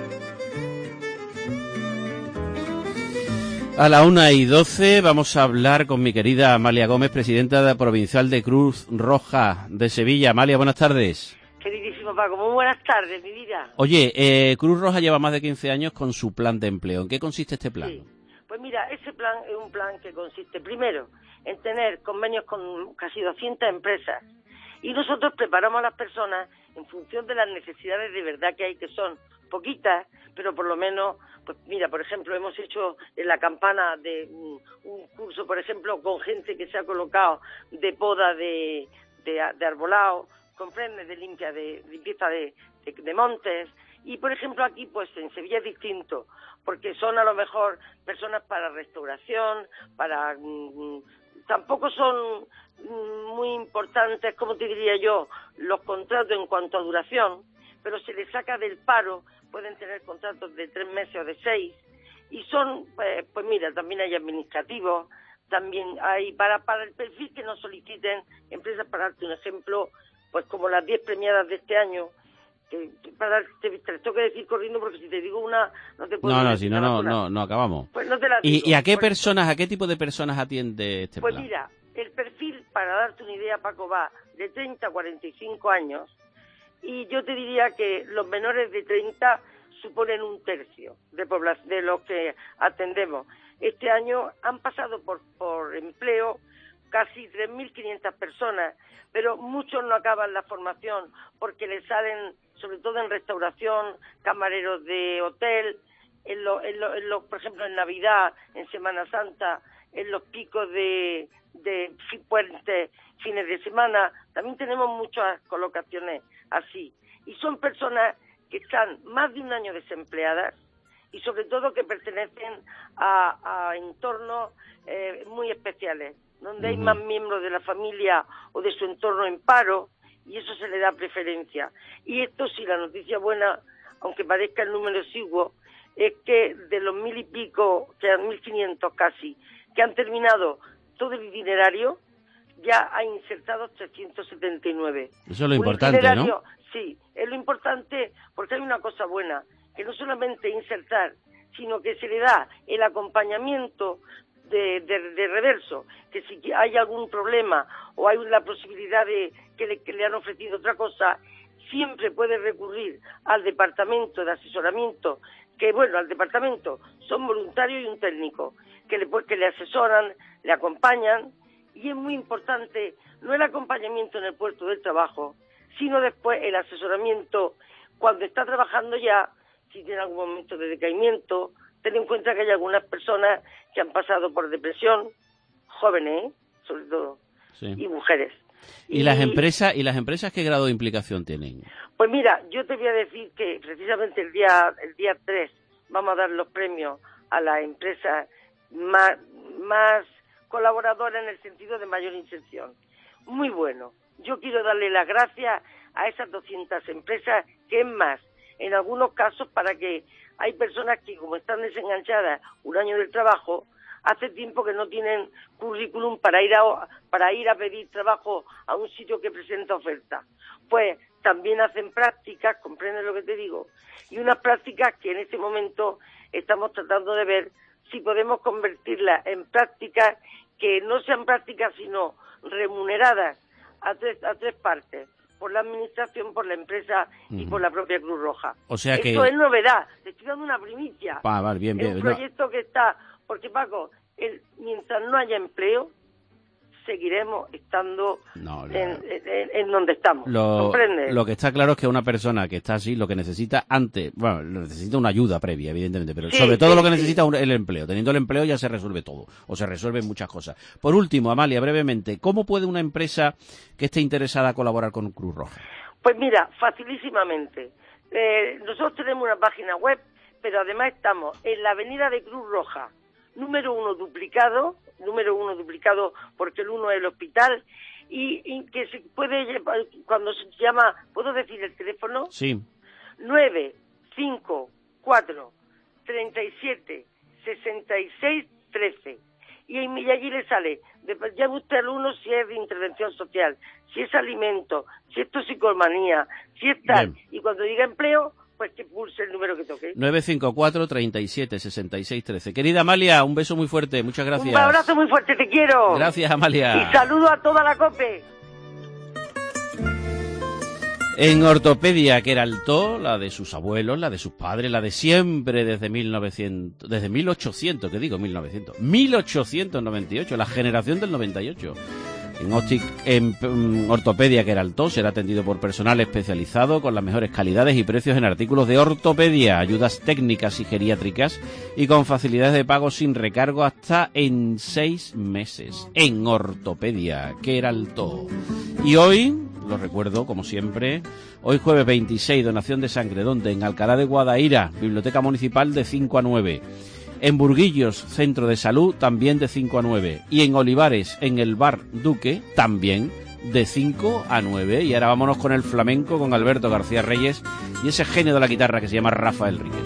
B: A la una y doce vamos a hablar con mi querida Amalia Gómez, presidenta de la provincial de Cruz Roja de Sevilla. Amalia, buenas tardes.
X: Queridísimo Paco, muy buenas tardes, mi vida.
B: Oye, eh, Cruz Roja lleva más de quince años con su plan de empleo. ¿En qué consiste este plan?
X: Sí. Pues mira, ese plan es un plan que consiste, primero, en tener convenios con casi doscientas empresas. Y nosotros preparamos a las personas en función de las necesidades de verdad que hay, que son poquitas, pero por lo menos, pues mira, por ejemplo, hemos hecho en la campana de un, un curso, por ejemplo, con gente que se ha colocado de poda de, de, de arbolado, comprende, de limpia, de limpieza de, de, de montes. Y, por ejemplo, aquí, pues, en Sevilla es distinto, porque son a lo mejor personas para restauración, para... Mmm, tampoco son mmm, muy importantes, como te diría yo, los contratos en cuanto a duración, pero se les saca del paro, pueden tener contratos de tres meses o de seis, y son, pues, pues mira, también hay administrativos, también hay, para, para el perfil que nos soliciten empresas, para darte un ejemplo, pues como las diez premiadas de este año, que para te, te tengo que decir corriendo porque si te digo una no te puedo
B: no no
X: decir
B: si no no, no no acabamos.
X: Pues no te la
B: digo. ¿Y, ¿Y a qué
X: porque...
B: personas, a qué tipo de personas atiende este
X: pues
B: plan?
X: Pues mira, el perfil, para darte una idea, Paco, va de treinta a cuarenta y cinco años, y yo te diría que los menores de treinta suponen un tercio de población de los que atendemos. Este año han pasado por por empleo casi tres mil quinientas personas, pero muchos no acaban la formación porque les salen, sobre todo en restauración, camareros de hotel, en lo, en lo, en lo, por ejemplo en Navidad, en Semana Santa, en los picos de, de puentes, fines de semana. También tenemos muchas colocaciones así. Y son personas que están más de un año desempleadas y sobre todo que pertenecen a, a entornos eh, muy especiales, donde uh-huh. hay más miembros de la familia o de su entorno en paro, y eso se le da preferencia. Y esto sí, la noticia buena, aunque parezca el número exiguo, es que de los mil y pico, que mil quinientos casi, que han terminado todo el itinerario, ya ha insertado trescientos setenta y nueve.
B: Eso es lo importante, ¿no?
X: Sí, es lo importante porque hay una cosa buena, que no solamente insertar, sino que se le da el acompañamiento de, de, de reverso, que si hay algún problema o hay la posibilidad de que le, que le han ofrecido otra cosa, siempre puede recurrir al departamento de asesoramiento, que bueno, al departamento son voluntarios y un técnico, que le, que le asesoran, le acompañan, y es muy importante no el acompañamiento en el puesto del trabajo, sino después el asesoramiento cuando está trabajando ya, si tiene algún momento de decaimiento. Ten en cuenta que hay algunas personas que han pasado por depresión, jóvenes, ¿eh? Sobre todo, sí. Y mujeres.
B: ¿Y, ¿Y las empresas y las empresas qué grado de implicación tienen?
X: Pues mira, yo te voy a decir que precisamente el día el día tres vamos a dar los premios a las empresas más, más colaboradoras en el sentido de mayor inserción. Muy bueno. Yo quiero darle las gracias a esas doscientas empresas, que es más, en algunos casos para que hay personas que como están desenganchadas un año del trabajo, hace tiempo que no tienen currículum para ir a, para ir a pedir trabajo a un sitio que presenta oferta. Pues también hacen prácticas, ¿comprendes lo que te digo? Y unas prácticas que en este momento estamos tratando de ver si podemos convertirlas en prácticas que no sean prácticas sino remuneradas a tres, a tres partes, por la administración, por la empresa y uh-huh. por la propia Cruz Roja.
B: O sea que...
X: Esto es novedad, te estoy dando una primicia.
B: Ah, vale, bien, bien.
X: Es un proyecto no. que está... Porque, Paco, el, mientras no haya empleo, seguiremos estando no, lo, en, en, en donde estamos.
B: Lo,
X: ¿Comprendes?
B: Lo que está claro es que una persona que está así, lo que necesita antes, bueno, necesita una ayuda previa, evidentemente, pero sí, sobre todo sí, lo que necesita es el empleo. Teniendo el empleo ya se resuelve todo, o se resuelven muchas cosas. Por último, Amalia, brevemente, ¿cómo puede una empresa que esté interesada colaborar con Cruz Roja?
X: Pues mira, facilísimamente. Eh, nosotros tenemos una página web, pero además estamos en la avenida de Cruz Roja, número uno duplicado, número uno duplicado porque el uno es el hospital, y, y que se puede, cuando se llama, ¿puedo decir el teléfono?
B: Sí.
X: nueve cinco cuatro treinta y siete sesenta y seis trece. Y, y allí le sale, ya usted el uno si es de intervención social, si es alimento, si es toxicomanía, si es tal, bien. Y cuando diga empleo, pues que pulse el número que toque.
B: nueve cinco cuatro treinta y siete sesenta y seis trece. Querida Amalia, un beso muy fuerte, muchas gracias.
X: Un abrazo muy fuerte, te quiero.
B: Gracias, Amalia.
X: Y saludo a toda la COPE.
B: En ortopedia Queraltó, la de sus abuelos, la de sus padres, la de siempre desde mil novecientos, desde mil ochocientos, ¿qué digo? mil novecientos, mil ochocientos noventa y ocho, la generación del noventa y ocho. En, Optic, en, en Ortopedia Queraltó será atendido por personal especializado con las mejores calidades y precios en artículos de ortopedia, ayudas técnicas y geriátricas y con facilidades de pago sin recargo hasta en seis meses. En Ortopedia Queraltó. Y hoy, lo recuerdo como siempre, hoy jueves veintiséis, donación de sangre, donde en Alcalá de Guadaira, Biblioteca Municipal de cinco a nueve. En Burguillos, Centro de Salud, también de cinco a nueve. Y en Olivares, en el Bar Duque, también de cinco a nueve. Y ahora vámonos con el flamenco, con Alberto García Reyes y ese genio de la guitarra que se llama Rafael Riquelme.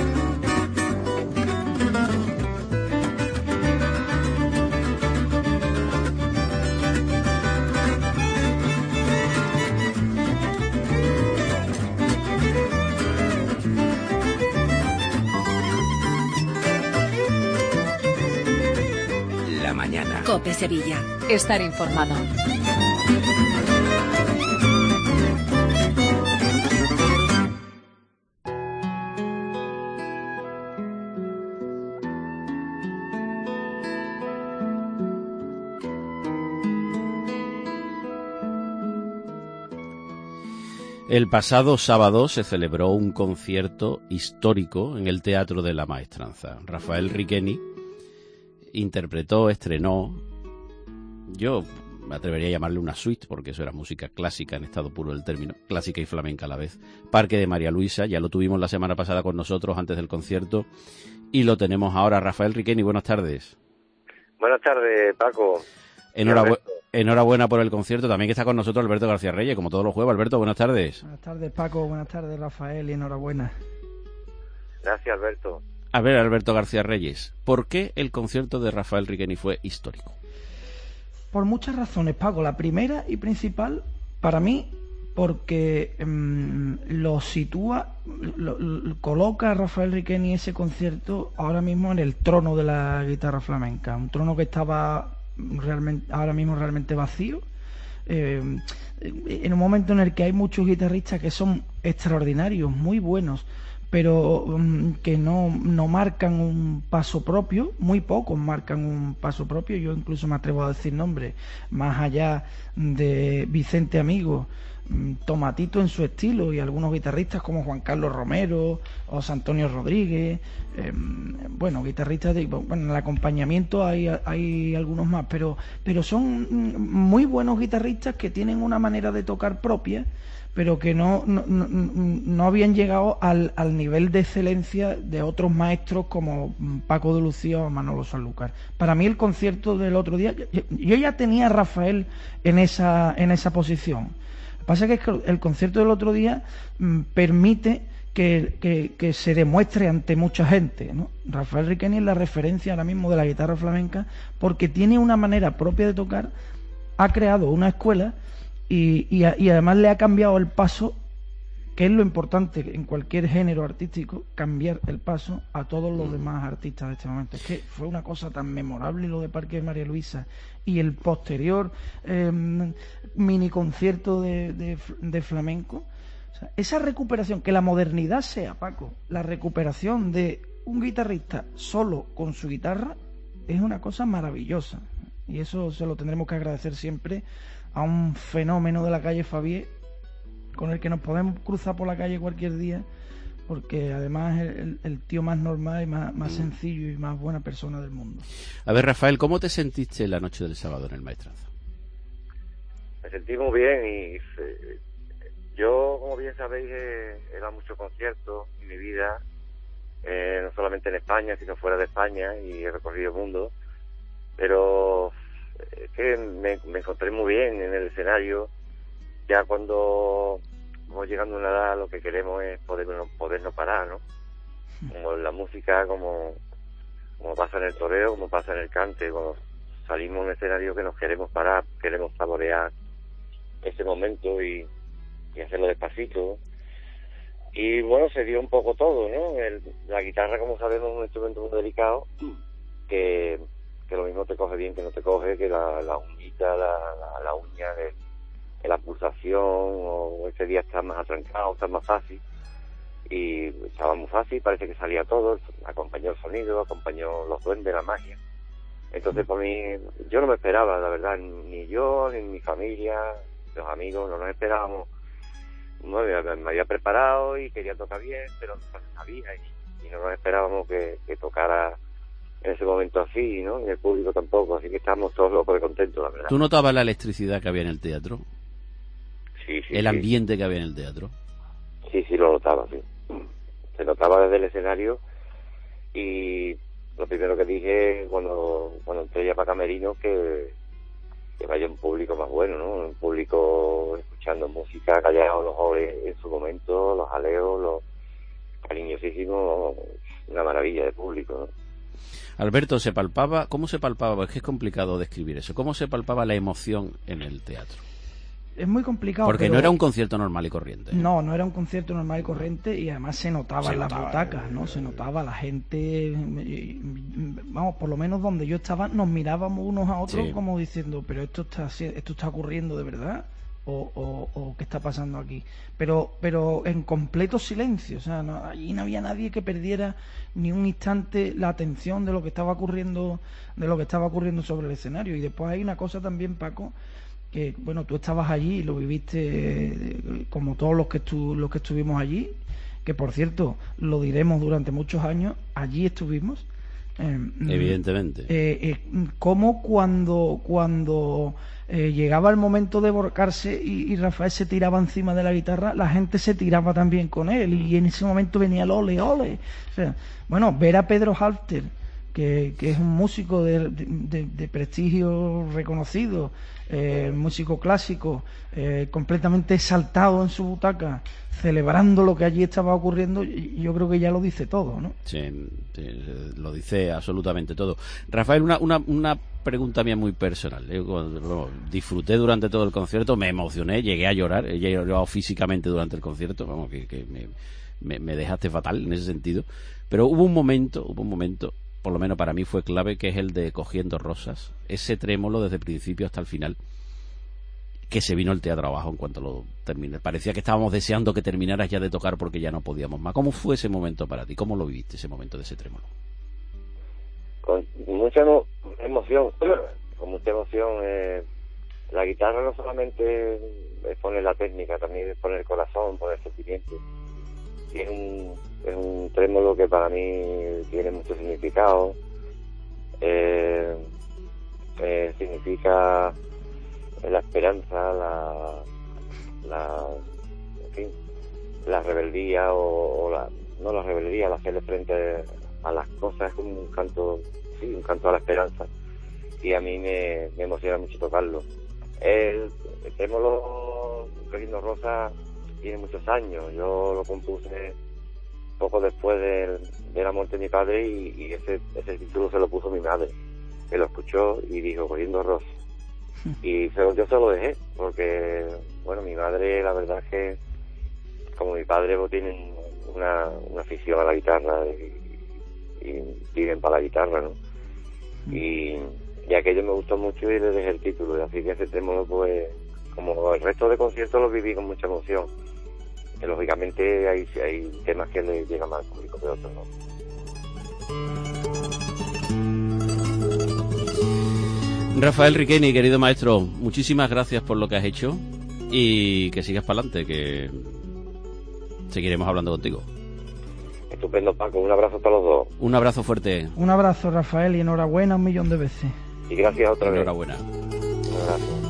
A: COPE Sevilla. Estar informado.
B: El pasado sábado se celebró un concierto histórico en el Teatro de la Maestranza. Rafael Riquelme interpretó, estrenó yo me atrevería a llamarle una suite, porque eso era música clásica en estado puro del término, clásica y flamenca a la vez. Parque de María Luisa, ya lo tuvimos la semana pasada con nosotros antes del concierto y lo tenemos ahora. Rafael Riqueni, buenas tardes.
C: Buenas tardes, Paco.
B: Enhorabu- enhorabuena por el concierto. También que está con nosotros Alberto García Reyes, como todos los jueves. Alberto, buenas tardes.
D: Buenas tardes, Paco. Buenas tardes, Rafael, y enhorabuena.
C: Gracias, Alberto.
B: A ver, Alberto García Reyes, ¿por qué el concierto de Rafael Riqueni fue histórico?
D: Por muchas razones, Paco. La primera y principal, para mí, porque mmm, lo sitúa, lo, lo, coloca a Rafael Riqueni ese concierto ahora mismo en el trono de la guitarra flamenca. Un trono que estaba realmente ahora mismo realmente vacío. Eh, en un momento en el que hay muchos guitarristas que son extraordinarios, muy buenos, pero um, que no, no marcan un paso propio, muy pocos marcan un paso propio. Yo incluso me atrevo a decir nombres, más allá de Vicente Amigo, um, Tomatito en su estilo, y algunos guitarristas como Juan Carlos Romero o José Antonio Rodríguez, eh, bueno, guitarristas de, bueno, en el acompañamiento hay, hay algunos más, pero, pero son muy buenos guitarristas que tienen una manera de tocar propia, pero que no, no, no, no habían llegado al, al nivel de excelencia de otros maestros como Paco de Lucía o Manolo Sanlúcar. Para mí el concierto del otro día, yo, yo ya tenía a Rafael en esa, en esa posición. Lo que pasa es que el concierto del otro día mm, permite que, que, que se demuestre ante mucha gente, ¿no? Rafael Riqueni es la referencia ahora mismo de la guitarra flamenca porque tiene una manera propia de tocar, ha creado una escuela. Y, y, y además le ha cambiado el paso, que es lo importante en cualquier género artístico, cambiar el paso a todos los demás artistas de este momento. Es que fue una cosa tan memorable lo de Parque de María Luisa y el posterior eh, mini concierto de, de, de flamenco. O sea, esa recuperación, que la modernidad sea, Paco, la recuperación de un guitarrista solo con su guitarra, es una cosa maravillosa. Y eso se lo tendremos que agradecer siempre a un fenómeno de la calle Fabié, con el que nos podemos cruzar por la calle cualquier día, porque además es el, el tío más normal y más, más sencillo y más buena persona del mundo.
B: A ver, Rafael, ¿cómo te sentiste la noche del sábado en el Maestranza?
C: Me sentí muy bien y eh, yo, como bien sabéis, he, he dado muchos conciertos en mi vida, eh, no solamente en España, sino fuera de España, y he recorrido el mundo, pero es que me, me encontré muy bien en el escenario. Ya cuando vamos llegando a una edad, lo que queremos es poder, podernos parar, ¿no? Como en la música, como, como pasa en el toreo, como pasa en el cante. Cuando salimos a un escenario que nos queremos parar, queremos saborear ese momento y, y hacerlo despacito. Y bueno, se dio un poco todo, ¿no? El, la guitarra, como sabemos, es un instrumento muy delicado, que que lo mismo te coge bien que no te coge, que la, la uñita, la, la, la uña de, de la pulsación, o ese día está más atrancado, está más fácil, y estaba muy fácil, parece que salía todo, acompañó el sonido, acompañó los duendes, la magia. Entonces, por mí, yo no me esperaba, la verdad, ni yo, ni mi familia, los amigos, no nos esperábamos. No, me había preparado y quería tocar bien, pero no sabía, y, y no nos esperábamos que, que tocara en ese momento así, ¿no? Y el público tampoco, así que estábamos todos locos de contentos, la verdad.
B: ¿Tú notabas la electricidad que había en el teatro?
C: Sí, sí.
B: ¿El
C: sí.
B: ambiente que había en el teatro?
C: Sí, sí, lo notaba, sí. Se notaba desde el escenario, y lo primero que dije cuando cuando entré ya para Camerino, que, que vaya un público más bueno, ¿no? Un público escuchando música, callado, los jóvenes en su momento, los aleos, los cariñosísimos, una maravilla de público, ¿no?
B: Alberto, ¿se palpaba? ¿Cómo se palpaba? Es que es complicado describir eso. ¿Cómo se palpaba la emoción en el teatro?
D: Es muy complicado.
B: Porque
D: pero...
B: no era un concierto normal y corriente.
D: No, no era un concierto normal y corriente, y además se notaba
B: se
D: en las
B: notaba,
D: butacas,
B: eh,
D: ¿no? Se notaba la gente, vamos, por lo menos donde yo estaba, nos mirábamos unos a otros, sí, como diciendo, pero esto está esto está ocurriendo de verdad. O, o, o qué está pasando aquí, pero pero en completo silencio, o sea, no, allí no había nadie que perdiera ni un instante la atención de lo que estaba ocurriendo de lo que estaba ocurriendo sobre el escenario. Y después hay una cosa también, Paco, que bueno, tú estabas allí y lo viviste eh, como todos los que estu los que estuvimos allí, que por cierto lo diremos durante muchos años, allí estuvimos. Eh,
B: Evidentemente.
D: Eh, eh, como cuando, cuando eh, llegaba el momento de volcarse y, y Rafael se tiraba encima de la guitarra, la gente se tiraba también con él, y en ese momento venía el ole, ole. O sea, bueno, ver a Pedro Halter, que, que es un músico de, de, de prestigio reconocido, eh, músico clásico, eh, completamente exaltado en su butaca, celebrando lo que allí estaba ocurriendo, y yo creo que ya lo dice todo, ¿no?
B: Sí, sí, lo dice absolutamente todo. Rafael, una, una, una pregunta mía muy personal. Yo, bueno, disfruté durante todo el concierto, me emocioné, llegué a llorar, he llorado físicamente durante el concierto, vamos, que, que me, me, me dejaste fatal en ese sentido, pero hubo un momento, hubo un momento, por lo menos para mí fue clave, que es el de Cogiendo Rosas, ese trémolo desde el principio hasta el final, que se vino el teatro abajo en cuanto lo terminé. Parecía que estábamos deseando que terminaras ya de tocar porque ya no podíamos más. ¿Cómo fue ese momento para ti? ¿Cómo lo viviste, ese momento de ese trémolo?
C: Con mucha emo emoción, con mucha emoción. Eh, la guitarra no solamente es poner la técnica, también es poner el corazón, poner el sentimiento. Y es un, es un trémolo que para mí tiene mucho significado. Eh, eh, significa la esperanza, la, la, en fin, la rebeldía o, o la, no la rebeldía, el hacerle frente a las cosas, es como un canto, sí, un canto a la esperanza, y a mí me, me emociona mucho tocarlo. El, el trémolo Cogiendo Rosas tiene muchos años, yo lo compuse poco después de, de la muerte de mi padre, y, y ese, ese título se lo puso mi madre, que lo escuchó y dijo Cogiendo Rosas. Y se, yo se lo dejé porque, bueno, mi madre, la verdad es que como mi padre pues, tienen una, una afición a la guitarra y, y viven para la guitarra, ¿no? Y, y aquello me gustó mucho y le dejé el título, y así que ese tema, pues, como el resto de conciertos los viví con mucha emoción. Que, lógicamente hay, hay temas que le llegan más al público que otros, ¿no?
B: Rafael Riqueni, querido maestro, muchísimas gracias por lo que has hecho y que sigas para adelante, que seguiremos hablando contigo.
C: Estupendo, Paco, un abrazo para los dos.
B: Un abrazo fuerte.
D: Un abrazo, Rafael, y enhorabuena un millón de veces.
C: Y gracias otra vez.
B: Enhorabuena.
C: Un abrazo.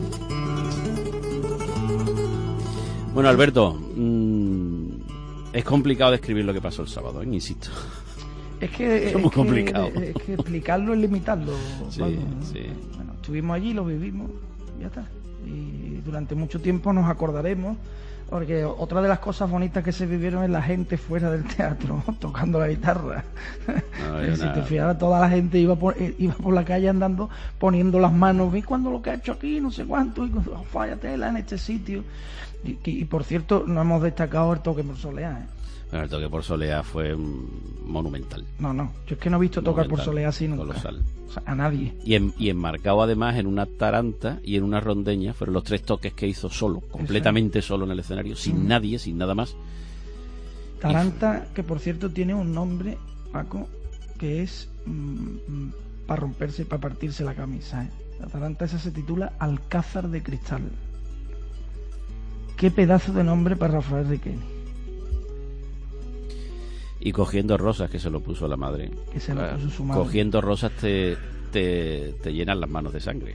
B: Bueno, Alberto, mmm, es complicado describir lo que pasó el sábado, ¿eh? Insisto.
D: Es que es,
B: muy
D: que,
B: complicado.
D: Es que explicarlo es limitarlo.
B: Sí,
D: Pablo, ¿no?
B: sí.
D: Bueno, estuvimos allí, lo vivimos, ya está. Y durante mucho tiempo nos acordaremos, porque otra de las cosas bonitas que se vivieron es la gente fuera del teatro, tocando la guitarra. No, si te fijas, toda la gente iba por, iba por la calle andando, poniendo las manos, vi cuando lo que ha hecho aquí, no sé cuánto, y oh, fáyatela en este sitio. Y, y, y por cierto, no hemos destacado el toque por Soleá, ¿eh?
B: Bueno, el toque por Soleá fue monumental.
D: No, no, yo es que no he visto tocar por Soleá así nunca.
B: Colosal.
D: O sea, a nadie.
B: Y, en, y enmarcado además en una taranta y en una rondeña, fueron los tres toques que hizo solo, completamente solo en el escenario, sin mm. nadie, sin nada más.
D: Taranta, que por cierto tiene un nombre, Paco, que es mmm, para romperse, para partirse la camisa, ¿eh? La taranta esa se titula Alcázar de Cristal. Qué pedazo de nombre para Rafael Riqueni.
B: Y Cogiendo Rosas, que se lo puso la madre.
D: Que se lo puso su madre.
B: Cogiendo Rosas te, te, te llenan las manos de sangre.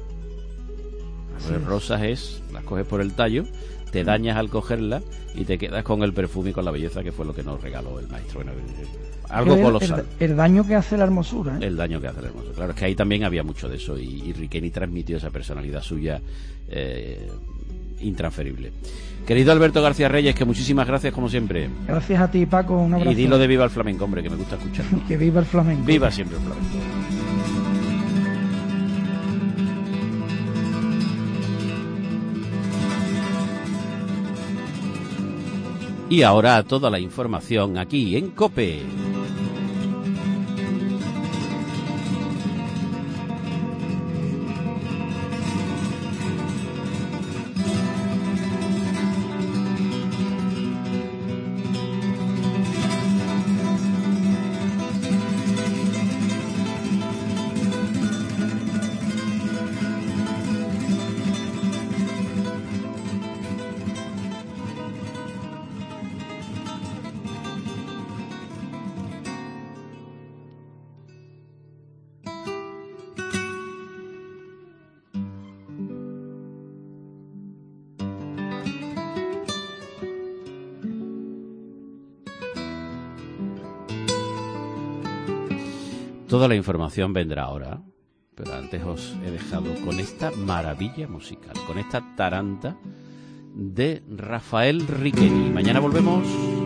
B: Pues rosas es, las coges por el tallo, te dañas al cogerla y te quedas con el perfume y con la belleza, que fue lo que nos regaló el maestro. Bueno, algo
D: el,
B: colosal.
D: El, el daño que hace la hermosura, ¿eh?
B: El daño que hace la hermosura. Claro, es que ahí también había mucho de eso, y, y Riqueni transmitió esa personalidad suya eh, intransferible. Querido Alberto García Reyes, que muchísimas gracias como siempre.
D: Gracias a ti, Paco, un abrazo.
B: Y dilo de viva el flamenco, hombre, que me gusta escuchar.
D: Que viva el flamenco.
B: Viva siempre el flamenco. Y ahora toda la información aquí en COPE. Toda la información vendrá ahora, pero antes os he dejado con esta maravilla musical, con esta taranta de Rafael Riqueni. Mañana volvemos.